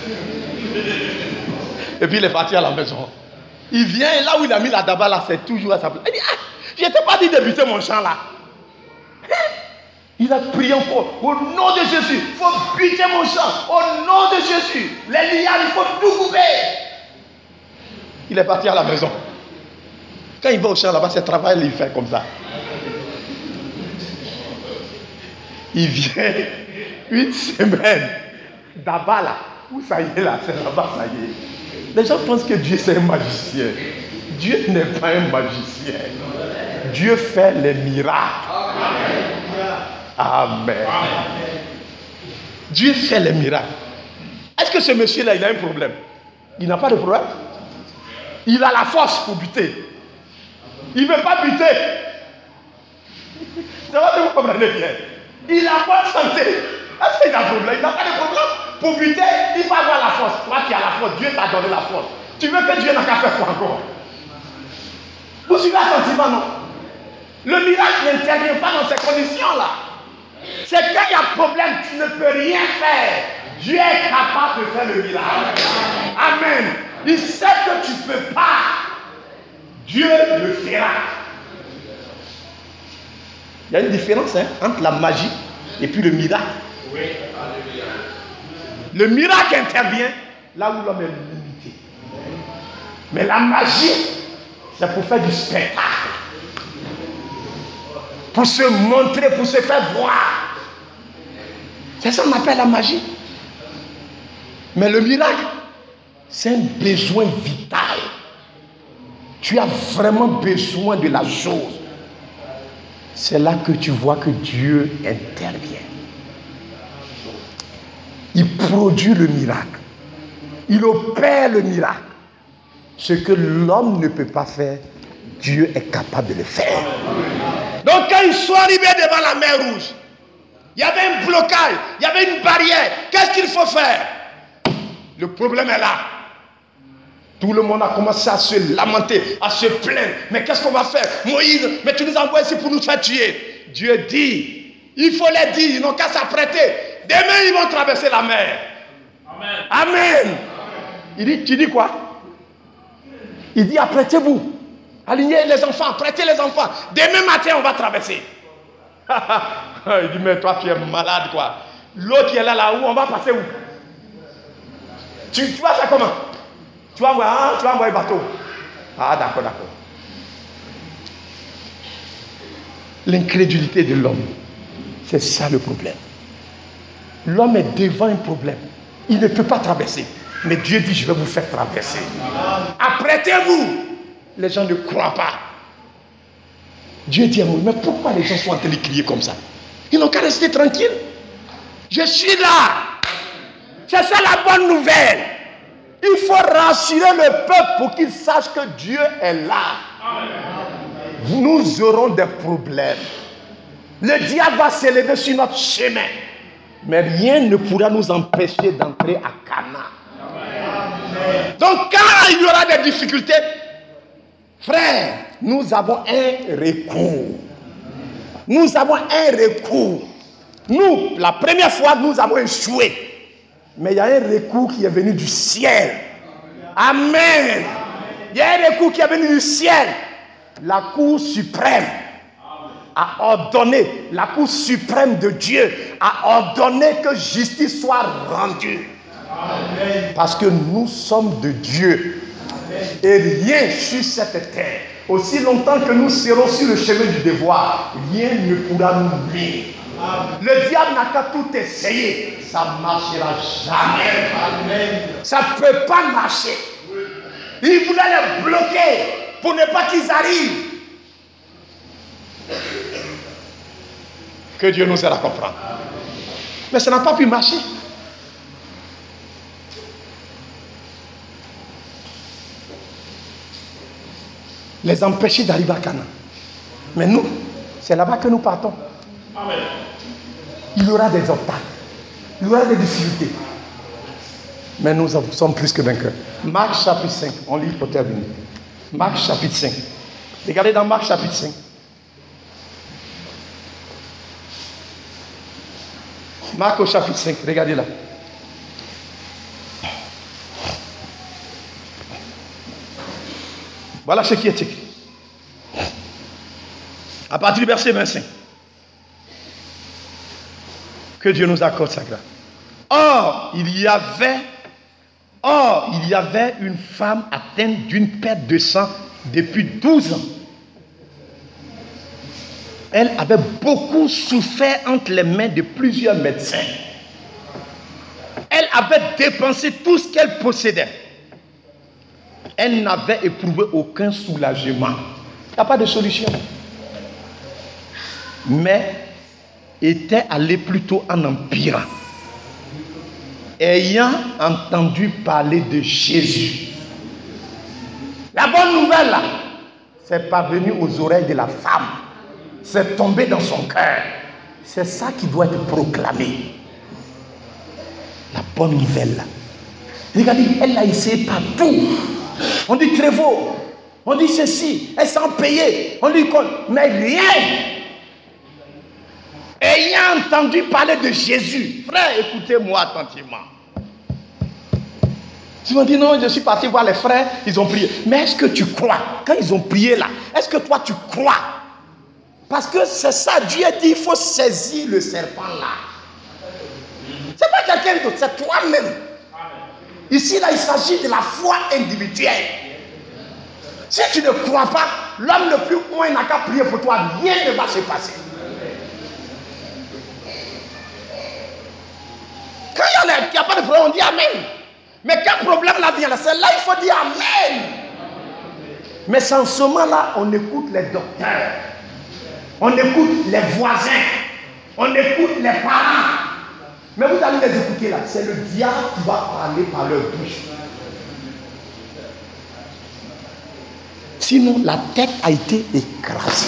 Et puis il est parti à la maison. Il vient et là où il a mis la tabac là, c'est toujours à sa place. Il dit, ah, je ne t'ai pas dit de buter mon champ là. Il a prié encore, au nom de Jésus, il faut buter mon champ, au nom de Jésus, les lianes, il faut tout couper. Il est parti à la maison. Quand il va au champ là-bas, c'est travail, il fait comme ça. Il vient, une semaine, d'abord là, où ça y est là, c'est là-bas, ça y est. Les gens pensent que Dieu c'est un magicien. Dieu n'est pas un magicien. Dieu fait les miracles. Amen. Dieu fait les miracles. Est-ce que ce monsieur-là, il a un problème? Il n'a pas de problème. Il a la force pour buter. Il ne veut pas buter. C'est vrai que vous comprenez bien. Il a bonne santé. Est-ce qu'il a un problème? Il n'a pas de problème. Pour buter, il faut avoir la force. Toi qui as la force, Dieu t'a donné la force. Tu veux que Dieu n'a qu'à faire quoi encore? Vous suivez attentivement, non? Le miracle n'intervient pas dans ces conditions-là. C'est quand il y a problème, tu ne peux rien faire. Dieu est capable de faire le miracle. Amen. Il sait que tu ne peux pas. Dieu le fera. Il y a une différence entre la magie et puis le miracle. Oui. Le miracle intervient là où l'homme est limité. Mais la magie, c'est pour faire du spectacle. Pour se montrer, pour se faire voir. C'est ça qu'on appelle la magie. Mais le miracle, c'est un besoin vital. Tu as vraiment besoin de la chose. C'est là que tu vois que Dieu intervient. Il produit le miracle. Il opère le miracle. Ce que l'homme ne peut pas faire, Dieu est capable de le faire. Donc quand ils sont arrivés devant la mer Rouge, il y avait un blocage, il y avait une barrière. Qu'est-ce qu'il faut faire? Le problème est là. Tout le monde a commencé à se lamenter, à se plaindre. Mais qu'est-ce qu'on va faire? Moïse, mais tu nous envoies ici pour nous faire tuer. Dieu dit, il faut les dire, ils n'ont qu'à s'apprêter. Demain, ils vont traverser la mer. Amen. Amen. Il dit, tu dis quoi? Il dit, apprêtez-vous. Alignez les enfants, apprêtez les enfants. Demain matin, on va traverser. Il dit, mais toi, tu es malade, quoi. L'eau qui est là-haut, on va passer où? Tu vas faire comment? Tu vas envoyer bateau. Ah, d'accord. L'incrédulité de l'homme, c'est ça le problème. L'homme est devant un problème. Il ne peut pas traverser. Mais Dieu dit, je vais vous faire traverser. Apprêtez-vous. Les gens ne croient pas. Dieu dit à moi, mais pourquoi les gens sont en train de crier comme ça? Ils n'ont qu'à rester tranquilles. Je suis là. C'est ça la bonne nouvelle. Il faut rassurer le peuple pour qu'il sache que Dieu est là. Nous aurons des problèmes. Le diable va s'élever sur notre chemin. Mais rien ne pourra nous empêcher d'entrer à Cana. Donc quand il y aura des difficultés, frère, nous avons un recours. Nous avons un recours. Nous, la première fois, nous avons échoué. Mais il y a un recours qui est venu du ciel. Amen. Il y a un recours qui est venu du ciel. La Cour suprême a ordonné, la Cour suprême de Dieu a ordonné que justice soit rendue. Amen. Parce que nous sommes de Dieu. Et rien sur cette terre, aussi longtemps que nous serons sur le chemin du devoir, rien ne pourra nous nuire. Le diable n'a qu'à tout essayer, ça ne marchera jamais. Amen. Ça ne peut pas marcher. Il voulait les bloquer pour ne pas qu'ils arrivent. Que Dieu nous aide à comprendre. Mais ça n'a pas pu marcher. Les empêcher d'arriver à Canaan. Mais nous, c'est là-bas que nous partons. Amen. Il y aura des obstacles. Il y aura des difficultés. Mais nous sommes plus que vainqueurs. Marc chapitre 5. On lit pour terminer. Marc chapitre 5. Regardez dans Marc chapitre 5. Marc au chapitre 5. Regardez là. Voilà ce qui est écrit. À partir du verset 25. Que Dieu nous accorde sa grâce. Or, il y avait une femme atteinte d'une perte de sang depuis 12 ans. Elle avait beaucoup souffert entre les mains de plusieurs médecins. Elle avait dépensé tout ce qu'elle possédait. Elle n'avait éprouvé aucun soulagement. Il n'y a pas de solution. Mais était allée plutôt en empirant. ayant entendu parler de Jésus. La bonne nouvelle, là, c'est parvenu aux oreilles de la femme. C'est tombé dans son cœur. C'est ça qui doit être proclamé. La bonne nouvelle, là. Regardez, elle l'a essayé partout. On dit Trévaux, on dit ceci, elle s'en payait, on lui compte, mais rien. Ayant entendu parler de Jésus, frère, écoutez-moi attentivement. Ils m'ont dit non, je suis parti voir les frères, ils ont prié. Mais est-ce que tu crois? Quand ils ont prié là, est-ce que toi tu crois? Parce que c'est ça, Dieu dit, il faut saisir le serpent là. C'est pas quelqu'un d'autre, c'est toi-même. Ici là, il s'agit de la foi individuelle. Si tu ne crois pas, l'homme le plus loin n'a qu'à prier pour toi, rien ne va se passer. Quand il n'y a pas de problème, on dit Amen. Mais quand problème là vient, c'est là il faut dire Amen. Mais sans ce moment-là, on écoute les docteurs, on écoute les voisins, on écoute les parents. Mais vous allez les écouter là, c'est le diable qui va parler par leur bouche. Sinon, la tête a été écrasée.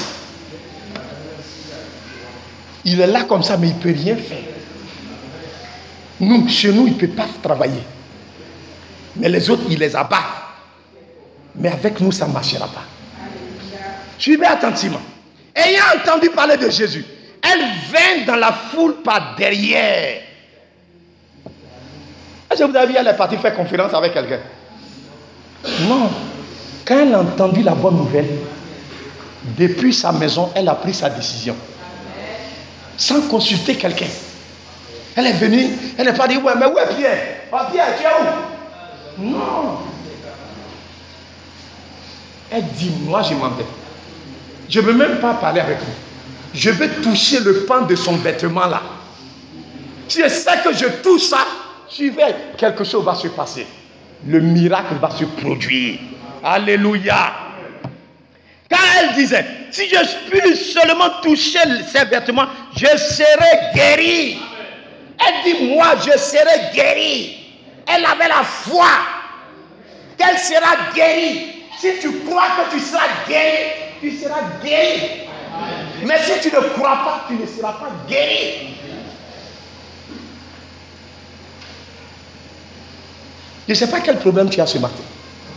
Il est là comme ça, mais il ne peut rien faire. Nous, chez nous, il ne peut pas travailler. Mais les autres, il les abat. Mais avec nous, ça ne marchera pas. Suivez attentivement. Ayant entendu parler de Jésus, elle vint dans la foule par derrière. Est-ce que vous avez vu, elle est partie faire conférence avec quelqu'un? Non. Quand elle a entendu la bonne nouvelle, depuis sa maison, elle a pris sa décision. Sans consulter quelqu'un. Elle est venue, elle n'est pas dit, ouais, mais où est Pierre? Oh, Pierre, tu es où? Non. Elle dit, moi je m'en vais. Je ne veux même pas parler avec lui. Je vais toucher le pan de son vêtement là. Si je sais que je touche ça, suivez, quelque chose va se passer. Le miracle va se produire. Alléluia. Quand elle disait, si je puis seulement toucher ses vêtements, je serai guéri. Elle dit, moi je serai guéri. Elle avait la foi qu'elle sera guérie. Si tu crois que tu seras guéri, tu seras guéri. Mais si tu ne crois pas, tu ne seras pas guéri. Je ne sais pas quel problème tu as ce matin.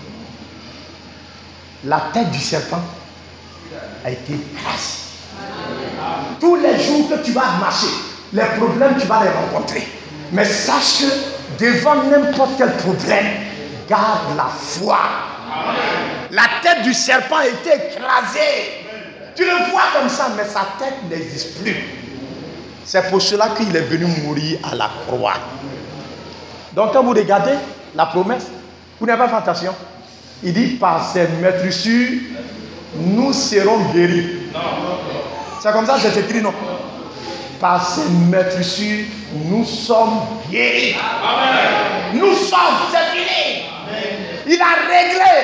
La tête du serpent a été cassée. Tous les jours que tu vas marcher, les problèmes, tu vas les rencontrer. Mais sache que devant n'importe quel problème, garde la foi. La tête du serpent a été écrasée. Tu le vois comme ça, mais sa tête n'existe plus. C'est pour cela qu'il est venu mourir à la croix. Donc quand vous regardez la promesse, vous n'avez pas fait attention. Il dit, par ces meurtrissures, nous serons guéris. C'est comme ça que c'est écrit, non? Par ces meurtrissures, nous sommes guéris. Nous sommes, c'est fini. Il a réglé.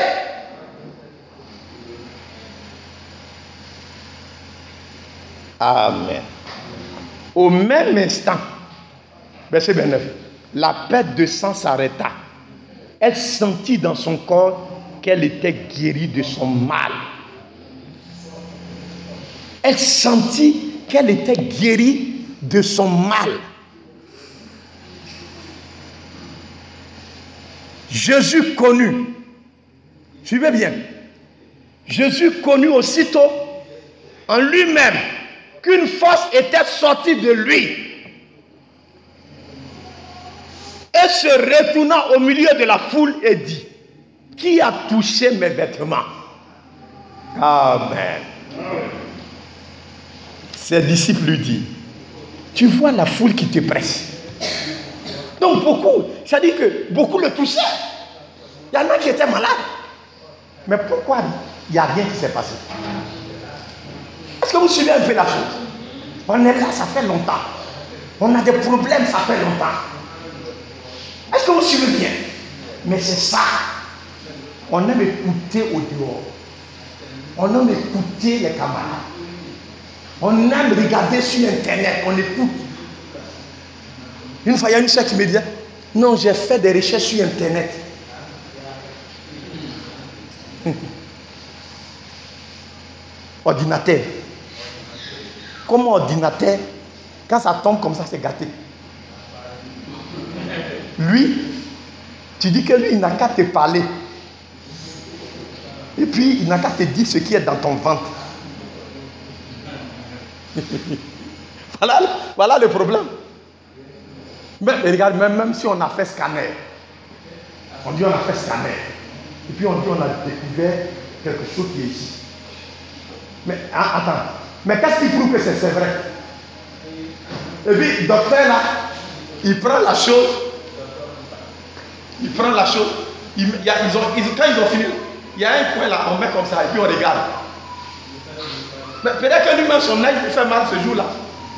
Amen. Au même instant, verset 29, la perte de sang s'arrêta. Elle sentit dans son corps qu'elle était guérie de son mal. Elle sentit qu'elle était guérie de son mal. Jésus connut, suivez bien, Jésus connut aussitôt en lui-même qu'une force était sortie de lui. Et se retournant au milieu de la foule et dit, qui a touché mes vêtements? Amen. Ses disciples lui disent, tu vois la foule qui te presse. Donc beaucoup, ça dit que beaucoup le touchaient. Il y en a qui étaient malades. Mais pourquoi il n'y a rien qui s'est passé? Est-ce que vous suivez un peu la chose? On est là, ça fait longtemps. On a des problèmes, ça fait longtemps. Est-ce que vous suivez bien? Mais c'est ça. On aime écouter au dehors. On aime écouter les camarades. On aime regarder sur Internet. On écoute. Une fois, il y a une soeur qui me disait, Non, j'ai fait des recherches sur Internet. Ordinateur. Comment ordinateur, quand ça tombe comme ça, c'est gâté. Lui, tu dis que lui, il n'a qu'à te parler. Et puis, il n'a qu'à te dire ce qui est dans ton ventre. Voilà le problème. Mais regarde, même si on a fait scanner, on dit on a fait scanner, et puis on dit on a découvert quelque chose qui est ici. Mais attends, mais qu'est-ce qui prouve que c'est vrai? Et puis le docteur là, il prend la chose, quand ils ont fini, il y a un coin là, on met comme ça, et puis on regarde. Mais peut-être que lui-même son œil lui fait mal ce jour-là.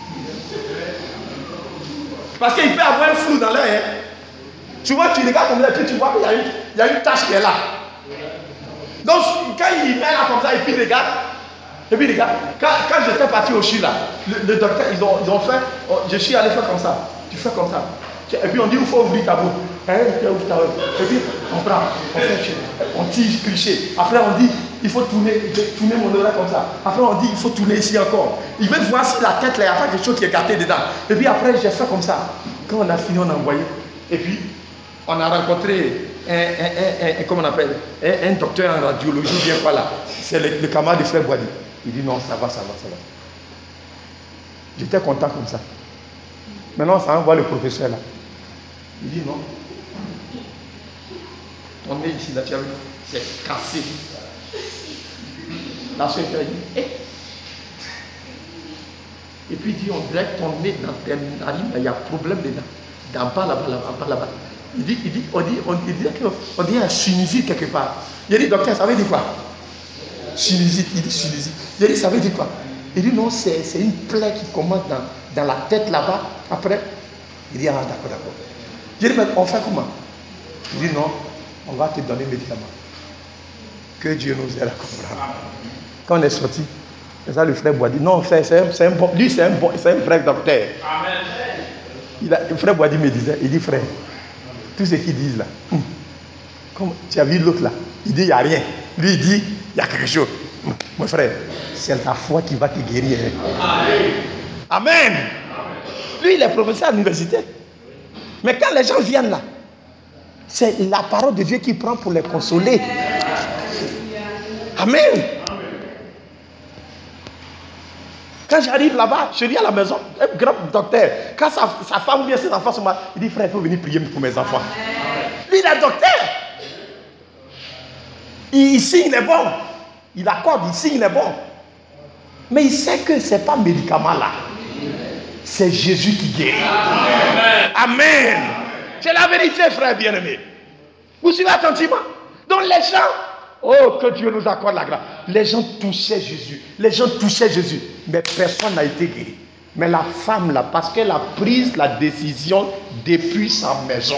Parce qu'il peut avoir un flou dans l'œil. Hein. Tu vois, tu regardes comme ça, et puis tu vois qu'il y a une tache qui est là. Donc, quand il met là comme ça, et puis il regarde. Et puis regarde, quand j'étais parti au Chili, là, le docteur, ils ont fait, je suis allé faire comme ça. Tu fais comme ça. Et puis on dit, il faut ouvrir ta bouche. Et puis on prend, on tire cliché. Après on dit, il faut tourner mon oreille comme ça. Après on dit, il faut tourner ici encore. Il veut voir si la tête là, il n'y a pas quelque chose qui est gâté dedans. Et puis après j'ai fait comme ça. Quand on a fini, on a envoyé. Et puis on a rencontré comment on appelle, un docteur en radiologie, bien quoi là. C'est le camarade de frère Boadi. Il dit non, ça va. J'étais content comme ça. Maintenant, ça envoie le professeur là. Il dit non. Ton nez ici, là, tu as vu, c'est cassé. La soeur dit, et puis il dit, on dirait que ton nez dans tes narines, il y a problème dedans. D'en bas là-bas. On dit un sinusite quelque part. Il dit, docteur, ça veut dire quoi? Sinusite, il dit sinusite. Il dit, ça veut dire quoi? Il dit, non, c'est une plaie qui commence dans la tête là-bas. Après, il dit, ah d'accord. Je dis, mais on fait comment? Il dit, non, on va te donner un médicament. Que Dieu nous aide à comprendre. Quand on est sorti, c'est ça le frère Boadi. Non, c'est un bon, lui c'est un vrai docteur. Amen. Le frère Boadi me disait, il dit, frère, tout ce qu'ils disent là, comme tu as vu l'autre là, il dit, il n'y a rien. Lui, il dit, il y a quelque chose. Mon frère, c'est la foi qui va te guérir. Amen. Amen. Lui, il est professeur à l'université. Mais quand les gens viennent là, c'est la parole de Dieu qui prend pour les consoler. Amen. Quand j'arrive là-bas, je dis à la maison, un grand docteur, quand sa femme ou bien ses enfants sont malades, il dit, frère, il faut venir prier pour mes enfants. Lui, il est docteur. Ici, il est bon. Il accorde, ici, il est bon. Mais il sait que ce n'est pas médicament là. C'est Jésus qui guérit. Amen. C'est la vérité, frère bien-aimé. Vous suivez attentivement. Donc les gens, oh, que Dieu nous accorde la grâce. Les gens touchaient Jésus. Mais personne n'a été guéri. Mais la femme là, parce qu'elle a pris la décision depuis sa maison.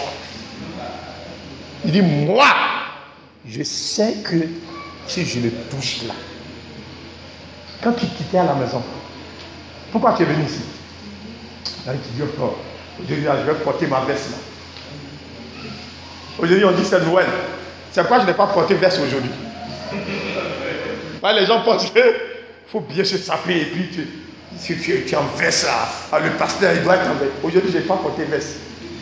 Il dit, moi, je sais que si je le touche là, quand tu quittais à la maison, pourquoi tu es venu ici? Tu dis, oh, aujourd'hui, je vais porter ma veste là. Aujourd'hui, on dit c'est Noël. C'est pourquoi je n'ai pas porté veste aujourd'hui. Les gens pensent qu'il faut bien se saper et puis tu es en veste là. Le pasteur, il doit être en veste. Aujourd'hui, je n'ai pas porté veste.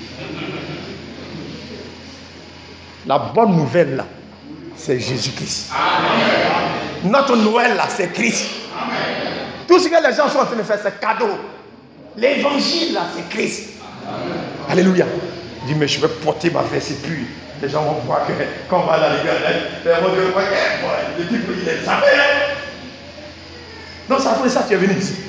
La bonne nouvelle là, c'est Jésus-Christ. Notre Noël là, c'est Christ. Tout ce que les gens sont en train de faire, c'est cadeau. L'évangile là, c'est Christ. Alléluia. Il dit, mais je vais porter ma veste et puis les gens vont voir que quand on va à l'église, le type il est sapé. Non, c'est pour ça que tu es venu ici.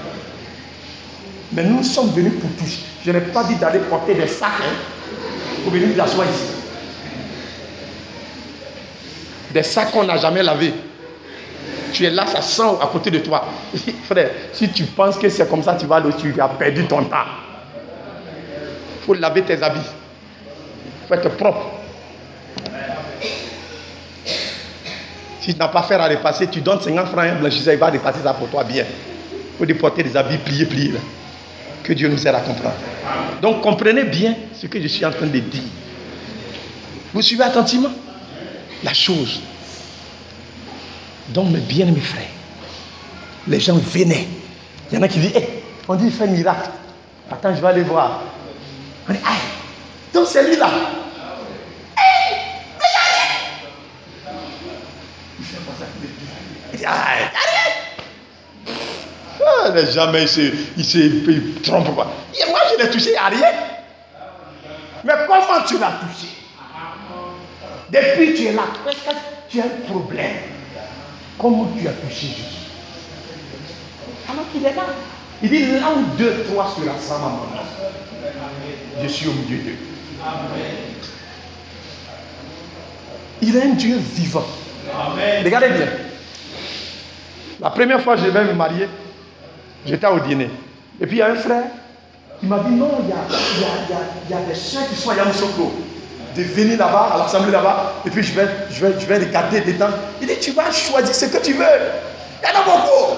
Mais nous sommes venus pour toucher. Je n'ai pas dit d'aller porter des sacs pour venir vous asseoir ici. Des sacs qu'on n'a jamais lavés. Tu es là, ça sent à côté de toi. Frère, si tu penses que c'est comme ça, tu as perdu ton temps. Il faut laver tes habits. Il faut être propre. Si tu n'as pas faire à repasser, tu donnes 50 francs à un blanchisseur, il va repasser ça pour toi bien. Il faut porter des habits pliés là. Que Dieu nous aide à comprendre. Donc comprenez bien ce que je suis en train de dire. Vous suivez attentivement la chose. Donc mes bien-aimés frères, les gens venaient. Il y en a qui disent, hey, on dit il fait miracle. Attends, je vais aller voir. On dit, ah, donc c'est lui là. Hey, regardez. Il fait pas ça. Il dit, ah, les gens, mais ils se trompent quoi. Et moi je l'ai touché, il n'y a rien. Mais comment tu l'as touché? Depuis tu es là, est-ce que tu as un problème? Comment tu as touché Jésus? Alors qu'il est là. Il dit là où 2, 3 se rassemblent à mon nom, je suis au milieu d'eux. Il est un Dieu vivant. Amen. Regardez bien. La première fois que je vais me marier, j'étais au dîner. Et puis il y a un frère qui m'a dit non, il y a des soeurs qui sont à Yamoussoukro. De venir là-bas, à l'assemblée là-bas, et puis je vais regarder dedans. Il dit tu vas choisir ce que tu veux. Il y en a beaucoup.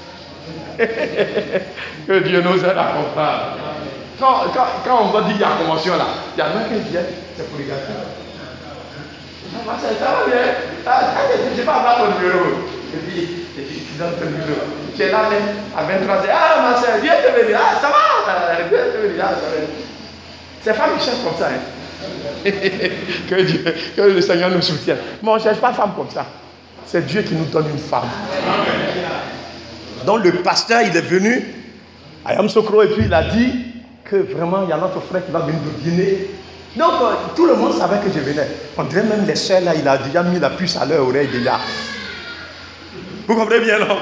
Que Dieu nous aide à comprendre. Quand on va dire qu'il y a convention là, il y en a qui viennent, c'est pour les gâteaux. Ça va bien. Je ne vais pas avoir ton numéro. Et puis, tu donnes ton numéro. Tu es là même à 23h. Ah, ma soeur, viens te venir. Ah, ça va. Viens te venir. Ah, ça va. C'est pas une cherche comme ça. Hein. que le Seigneur nous soutienne. Mais on ne cherche pas femme comme ça. C'est Dieu qui nous donne une femme. Donc le pasteur, il est venu à Yamoussoukro et puis il a dit que vraiment il y a notre frère qui va venir nous dîner. Donc tout le monde savait que je venais. On dirait même les soeurs là, il a déjà mis la puce à leur oreille déjà. Vous comprenez bien, non?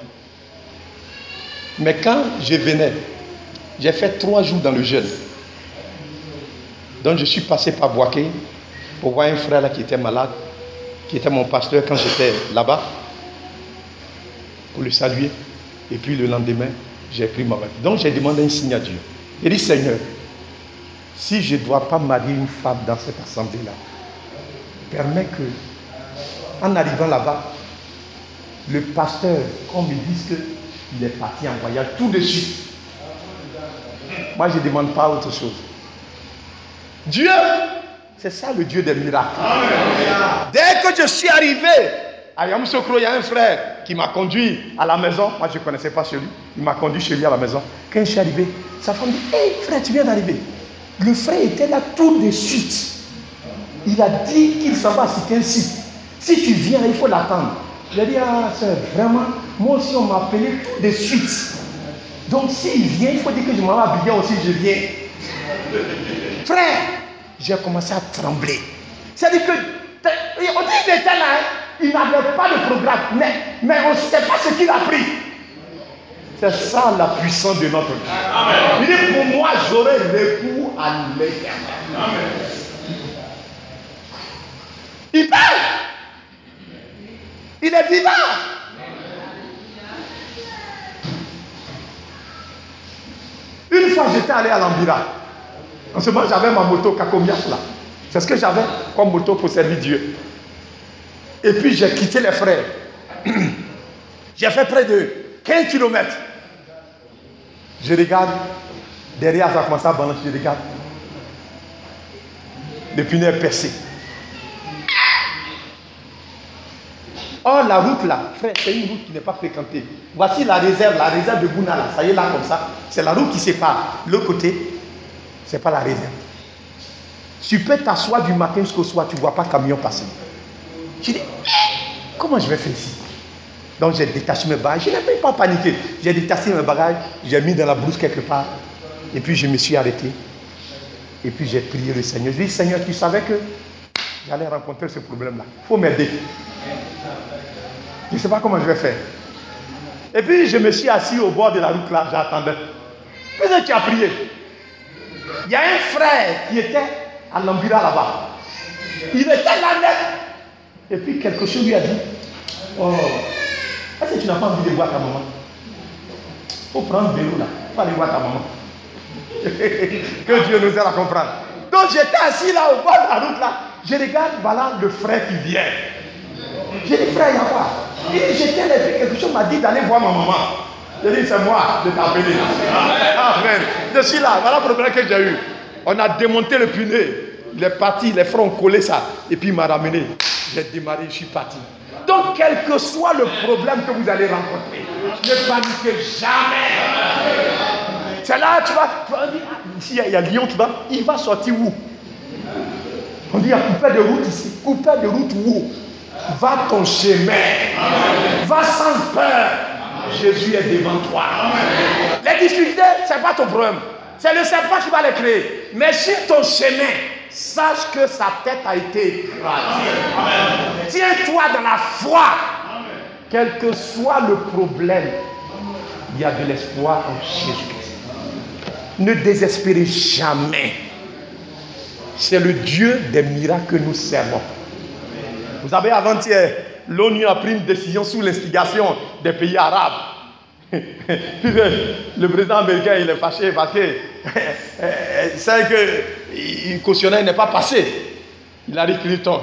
Mais quand je venais, j'ai fait 3 jours dans le jeûne. Donc je suis passé par Boaké pour voir un frère là qui était malade, qui était mon pasteur quand j'étais là-bas, pour le saluer. Et puis le lendemain, j'ai pris ma retraite. Donc j'ai demandé un signe à Dieu. J'ai dit, Seigneur, si je ne dois pas marier une femme dans cette assemblée-là, permets que, en arrivant là-bas, le pasteur, qu'on me dise qu'il est parti en voyage tout de suite. Moi, je ne demande pas autre chose. Dieu, c'est ça le Dieu des miracles. Dès que je suis arrivé à Yamoussoukro, il y a un frère qui m'a conduit à la maison. Moi, je ne connaissais pas celui. Il m'a conduit chez lui à la maison. Quand je suis arrivé, sa femme dit, hey frère, tu viens d'arriver. Le frère était là tout de suite. Il a dit qu'il s'en va à Sikensi. Si tu viens, il faut l'attendre. J'ai dit, ah sœur, vraiment, moi aussi on m'a appelé tout de suite. Donc s'il vient, il faut dire que je m'en vais habiller aussi, je viens. Frère, j'ai commencé à trembler. C'est-à-dire que, on dit qu'il était là, hein? Il n'avait pas de programme, mais on ne sait pas ce qu'il a pris. C'est ça la puissance de notre Dieu. Il dit, pour moi, j'aurai recours à l'Éternel. Il parle. Il est vivant. Une fois, j'étais allé à l'Ambira. En ce moment, j'avais ma moto Kakomias là. C'est ce que j'avais comme moto pour servir Dieu. Et puis, j'ai quitté les frères. J'ai fait près de 15 km. Je regarde. Derrière, ça a commencé à balancer. Je regarde. Le pneu est percé. Or, la route là, frère, c'est une route qui n'est pas fréquentée. Voici la réserve de Bouna là. Ça y est là, comme ça. C'est la route qui sépare. L'autre côté, ce n'est pas la réserve. Tu peux t'asseoir du matin jusqu'au soir, tu ne vois pas camion passer. Je dis, comment je vais faire ici? Donc j'ai détaché mes bagages. Je n'ai même pas paniqué. J'ai détaché mes bagages, j'ai mis dans la brousse quelque part. Et puis je me suis arrêté. Et puis j'ai prié le Seigneur. Je lui ai dit, Seigneur, tu savais que j'allais rencontrer ce problème-là. Il faut m'aider. Je ne sais pas comment je vais faire. Et puis je me suis assis au bord de la route là, j'attendais. Qu'est-ce que tu as prié? Il y a un frère qui était à l'Ambira là-bas. Il était là net. Et puis quelque chose lui a dit, oh, est-ce que tu n'as pas envie de voir ta maman? Il faut prendre le vélo là, il faut aller voir ta maman. Que Dieu nous aide à comprendre. Donc j'étais assis là au bord de la route là. Je regarde, voilà le frère qui vient. J'ai dit, frère, il y a quoi? J'étais là, quelque chose m'a dit d'aller voir ma maman. Je dis, c'est moi de t'appeler. Amen. Je suis là. Voilà le problème que j'ai eu. On a démonté le pneu. Il est parti, les frères ont collé ça. Et puis il m'a ramené. J'ai démarré, je suis parti. Donc, quel que soit le problème que vous allez rencontrer, ne paniquez jamais. C'est là, tu vas dire, ici, il y a Lyon, tu vas, il va sortir où? On dit, il y a coupé de route ici. Coupé de route où? Va ton chemin. Va sans peur. Jésus est devant toi. Les difficultés, ce n'est pas ton problème. C'est le serpent qui va les créer. Mais sur ton chemin, sache que sa tête a été écrasée. Tiens-toi dans la foi. Quel que soit le problème, il y a de l'espoir en Jésus-Christ. Ne désespérez jamais. C'est le Dieu des miracles que nous servons. Vous savez, avant-hier, l'ONU a pris une décision sous l'instigation des pays arabes. Le président américain, il est fâché parce que c'est que le cautionnaire n'est pas passé. Il a écrit le temps.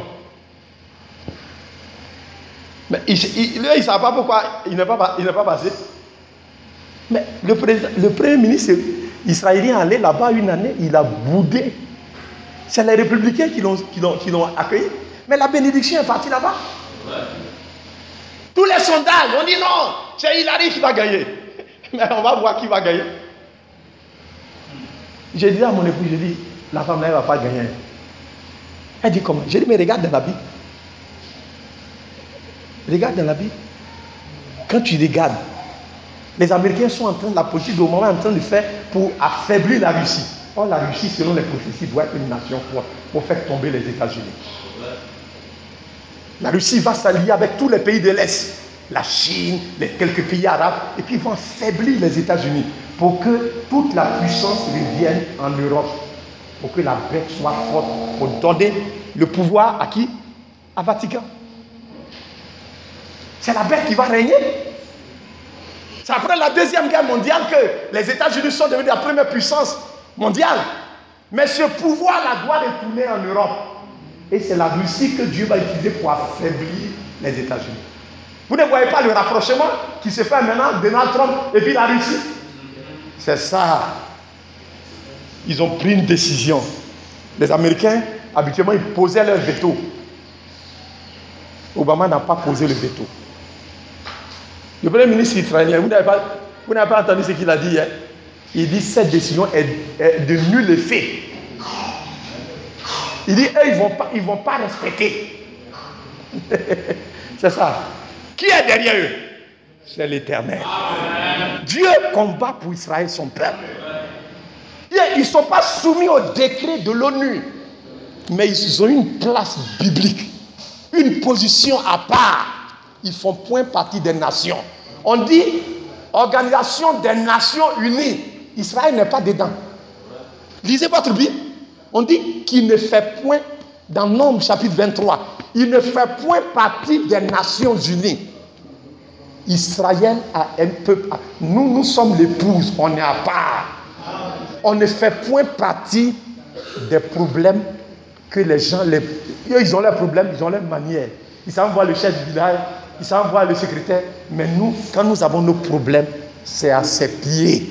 Mais il ne savait pas pourquoi il n'est pas passé. Mais le premier ministre israélien allé là-bas une année, il a boudé. C'est les républicains qui l'ont accueilli. Mais la bénédiction est partie là-bas. Ouais. Tous les sondages, on dit non, c'est Hillary qui va gagner. Mais on va voir qui va gagner. J'ai dit à mon époux, j'ai dit, la femme là, elle ne va pas gagner. Elle dit comment? J'ai dit, mais regarde dans la Bible. Regarde dans la Bible. Quand tu regardes, les Américains sont en train de la politique au moment en train de faire pour affaiblir la Russie. Or, la Russie, selon les prophéties, doit être une nation forte pour faire tomber les États-Unis. La Russie va s'allier avec tous les pays de l'Est, la Chine, quelques pays arabes, et puis ils vont affaiblir les États-Unis pour que toute la puissance revienne en Europe, pour que la bête soit forte, pour donner le pouvoir à qui? À Vatican. C'est la bête qui va régner. C'est après la Deuxième Guerre mondiale que les États-Unis sont devenus la première puissance mondiale. Mais ce pouvoir-là doit retourner en Europe. Et c'est la Russie que Dieu va utiliser pour affaiblir les États-Unis. Vous ne voyez pas le rapprochement qui se fait maintenant, Donald Trump et puis la Russie? C'est ça. Ils ont pris une décision. Les Américains, habituellement, ils posaient leur veto. Obama n'a pas posé le veto. Le premier ministre israélien, vous n'avez pas entendu ce qu'il a dit hier? Il dit cette décision est de nul effet. Il dit, eux, ils vont pas respecter. C'est ça. Qui est derrière eux? C'est l'Éternel. Dieu combat pour Israël, son peuple. Ils ne sont pas soumis au décret de l'ONU, mais ils ont une place biblique, une position à part. Ils font point partie des nations. On dit, Organisation des Nations Unies. Israël n'est pas dedans. Lisez votre Bible. On dit qu'il ne fait point, dans Nombre chapitre 23, il ne fait point partie des Nations Unies. Israël a un peuple. Nous sommes l'épouse, on est à part. On ne fait point partie des problèmes que les gens... Eux, ils ont leurs problèmes, ils ont leurs manières. Ils savent voir le chef du village, ils savent voir le secrétaire. Mais nous, quand nous avons nos problèmes, c'est à ses pieds.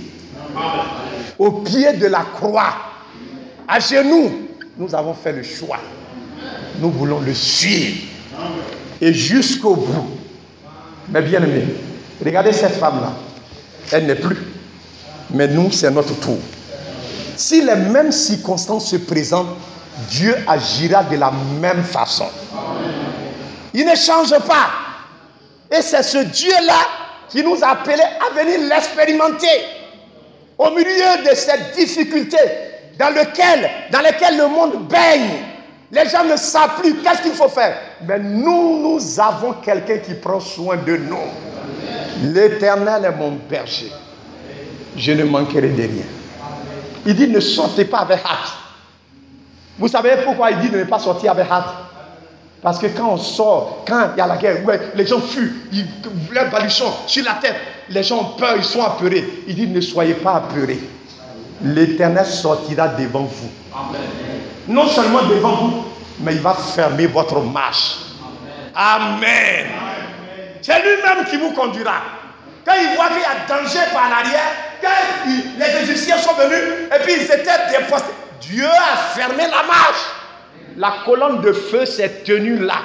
Au pied de la croix. À genoux, nous avons fait le choix. Nous voulons le suivre. Et jusqu'au bout. Mais bien aimé, regardez cette femme-là. Elle n'est plus. Mais nous, c'est notre tour. Si les mêmes circonstances se présentent, Dieu agira de la même façon. Il ne change pas. Et c'est ce Dieu-là qui nous a appelés à venir l'expérimenter. Au milieu de cette difficulté dans lesquelles le monde baigne. Les gens ne savent plus qu'est-ce qu'il faut faire. Mais nous avons quelqu'un qui prend soin de nous. L'Éternel est mon berger. Je ne manquerai de rien. Il dit ne sortez pas avec hâte. Vous savez pourquoi il dit de ne pas sortir avec hâte? Parce que quand on sort, quand il y a la guerre, les gens fuient, leurs baluchons sur la tête, les gens ont peur, ils sont apeurés. Il dit ne soyez pas apeurés. L'Éternel sortira devant vous. Amen. Non seulement devant vous, mais il va fermer votre marche. Amen. Amen. C'est lui-même qui vous conduira. Quand ils voient qu'il y a danger par l'arrière, quand les Égyptiens sont venus et puis ils étaient dépostés, Dieu a fermé la marche. La colonne de feu s'est tenue là.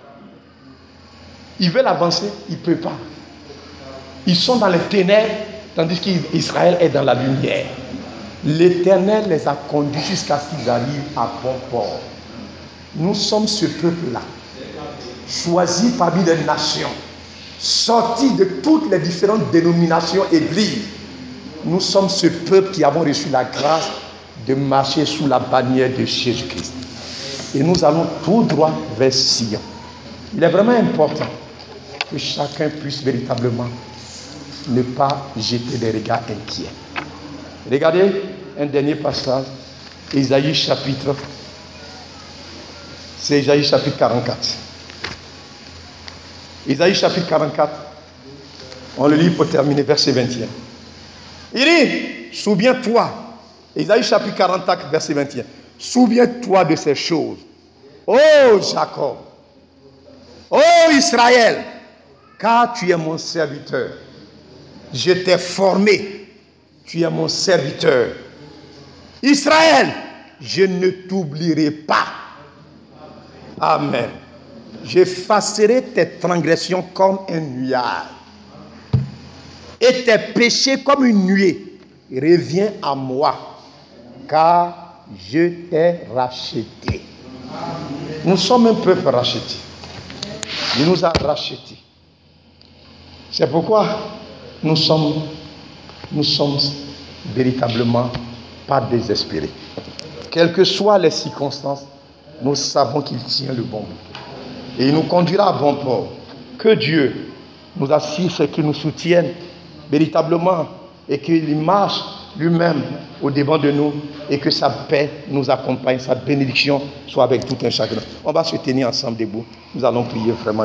Ils veulent avancer, ils ne peuvent pas. Ils sont dans les ténèbres, tandis qu'Israël est dans la lumière. L'Éternel les a conduits jusqu'à ce qu'ils arrivent à bon port. Nous sommes ce peuple-là, choisi parmi les nations, sorti de toutes les différentes dénominations églises. Nous sommes ce peuple qui avons reçu la grâce de marcher sous la bannière de Jésus-Christ. Et nous allons tout droit vers Sion. Il est vraiment important que chacun puisse véritablement ne pas jeter des regards inquiets. Regardez un dernier passage, Ésaïe chapitre 44. Ésaïe chapitre 44, on le lit pour terminer, verset 21. Il dit, souviens-toi, Ésaïe chapitre 44, verset 21. Souviens-toi de ces choses. Ô Jacob, ô Israël, car tu es mon serviteur. Je t'ai formé, tu es mon serviteur. Israël, je ne t'oublierai pas. Amen. J'effacerai tes transgressions comme un nuage et tes péchés comme une nuée. Reviens à moi, car je t'ai racheté. Nous sommes un peuple racheté. Il nous a rachetés. C'est pourquoi nous sommes véritablement pas désespérés. Quelles que soient les circonstances, nous savons qu'il tient le bon bout. Et il nous conduira à bon port. Que Dieu nous assiste et qu'il nous soutienne véritablement et qu'il marche lui-même au devant de nous et que sa paix nous accompagne, sa bénédiction soit avec tout un chacun. On va se tenir ensemble debout. Nous allons prier vraiment.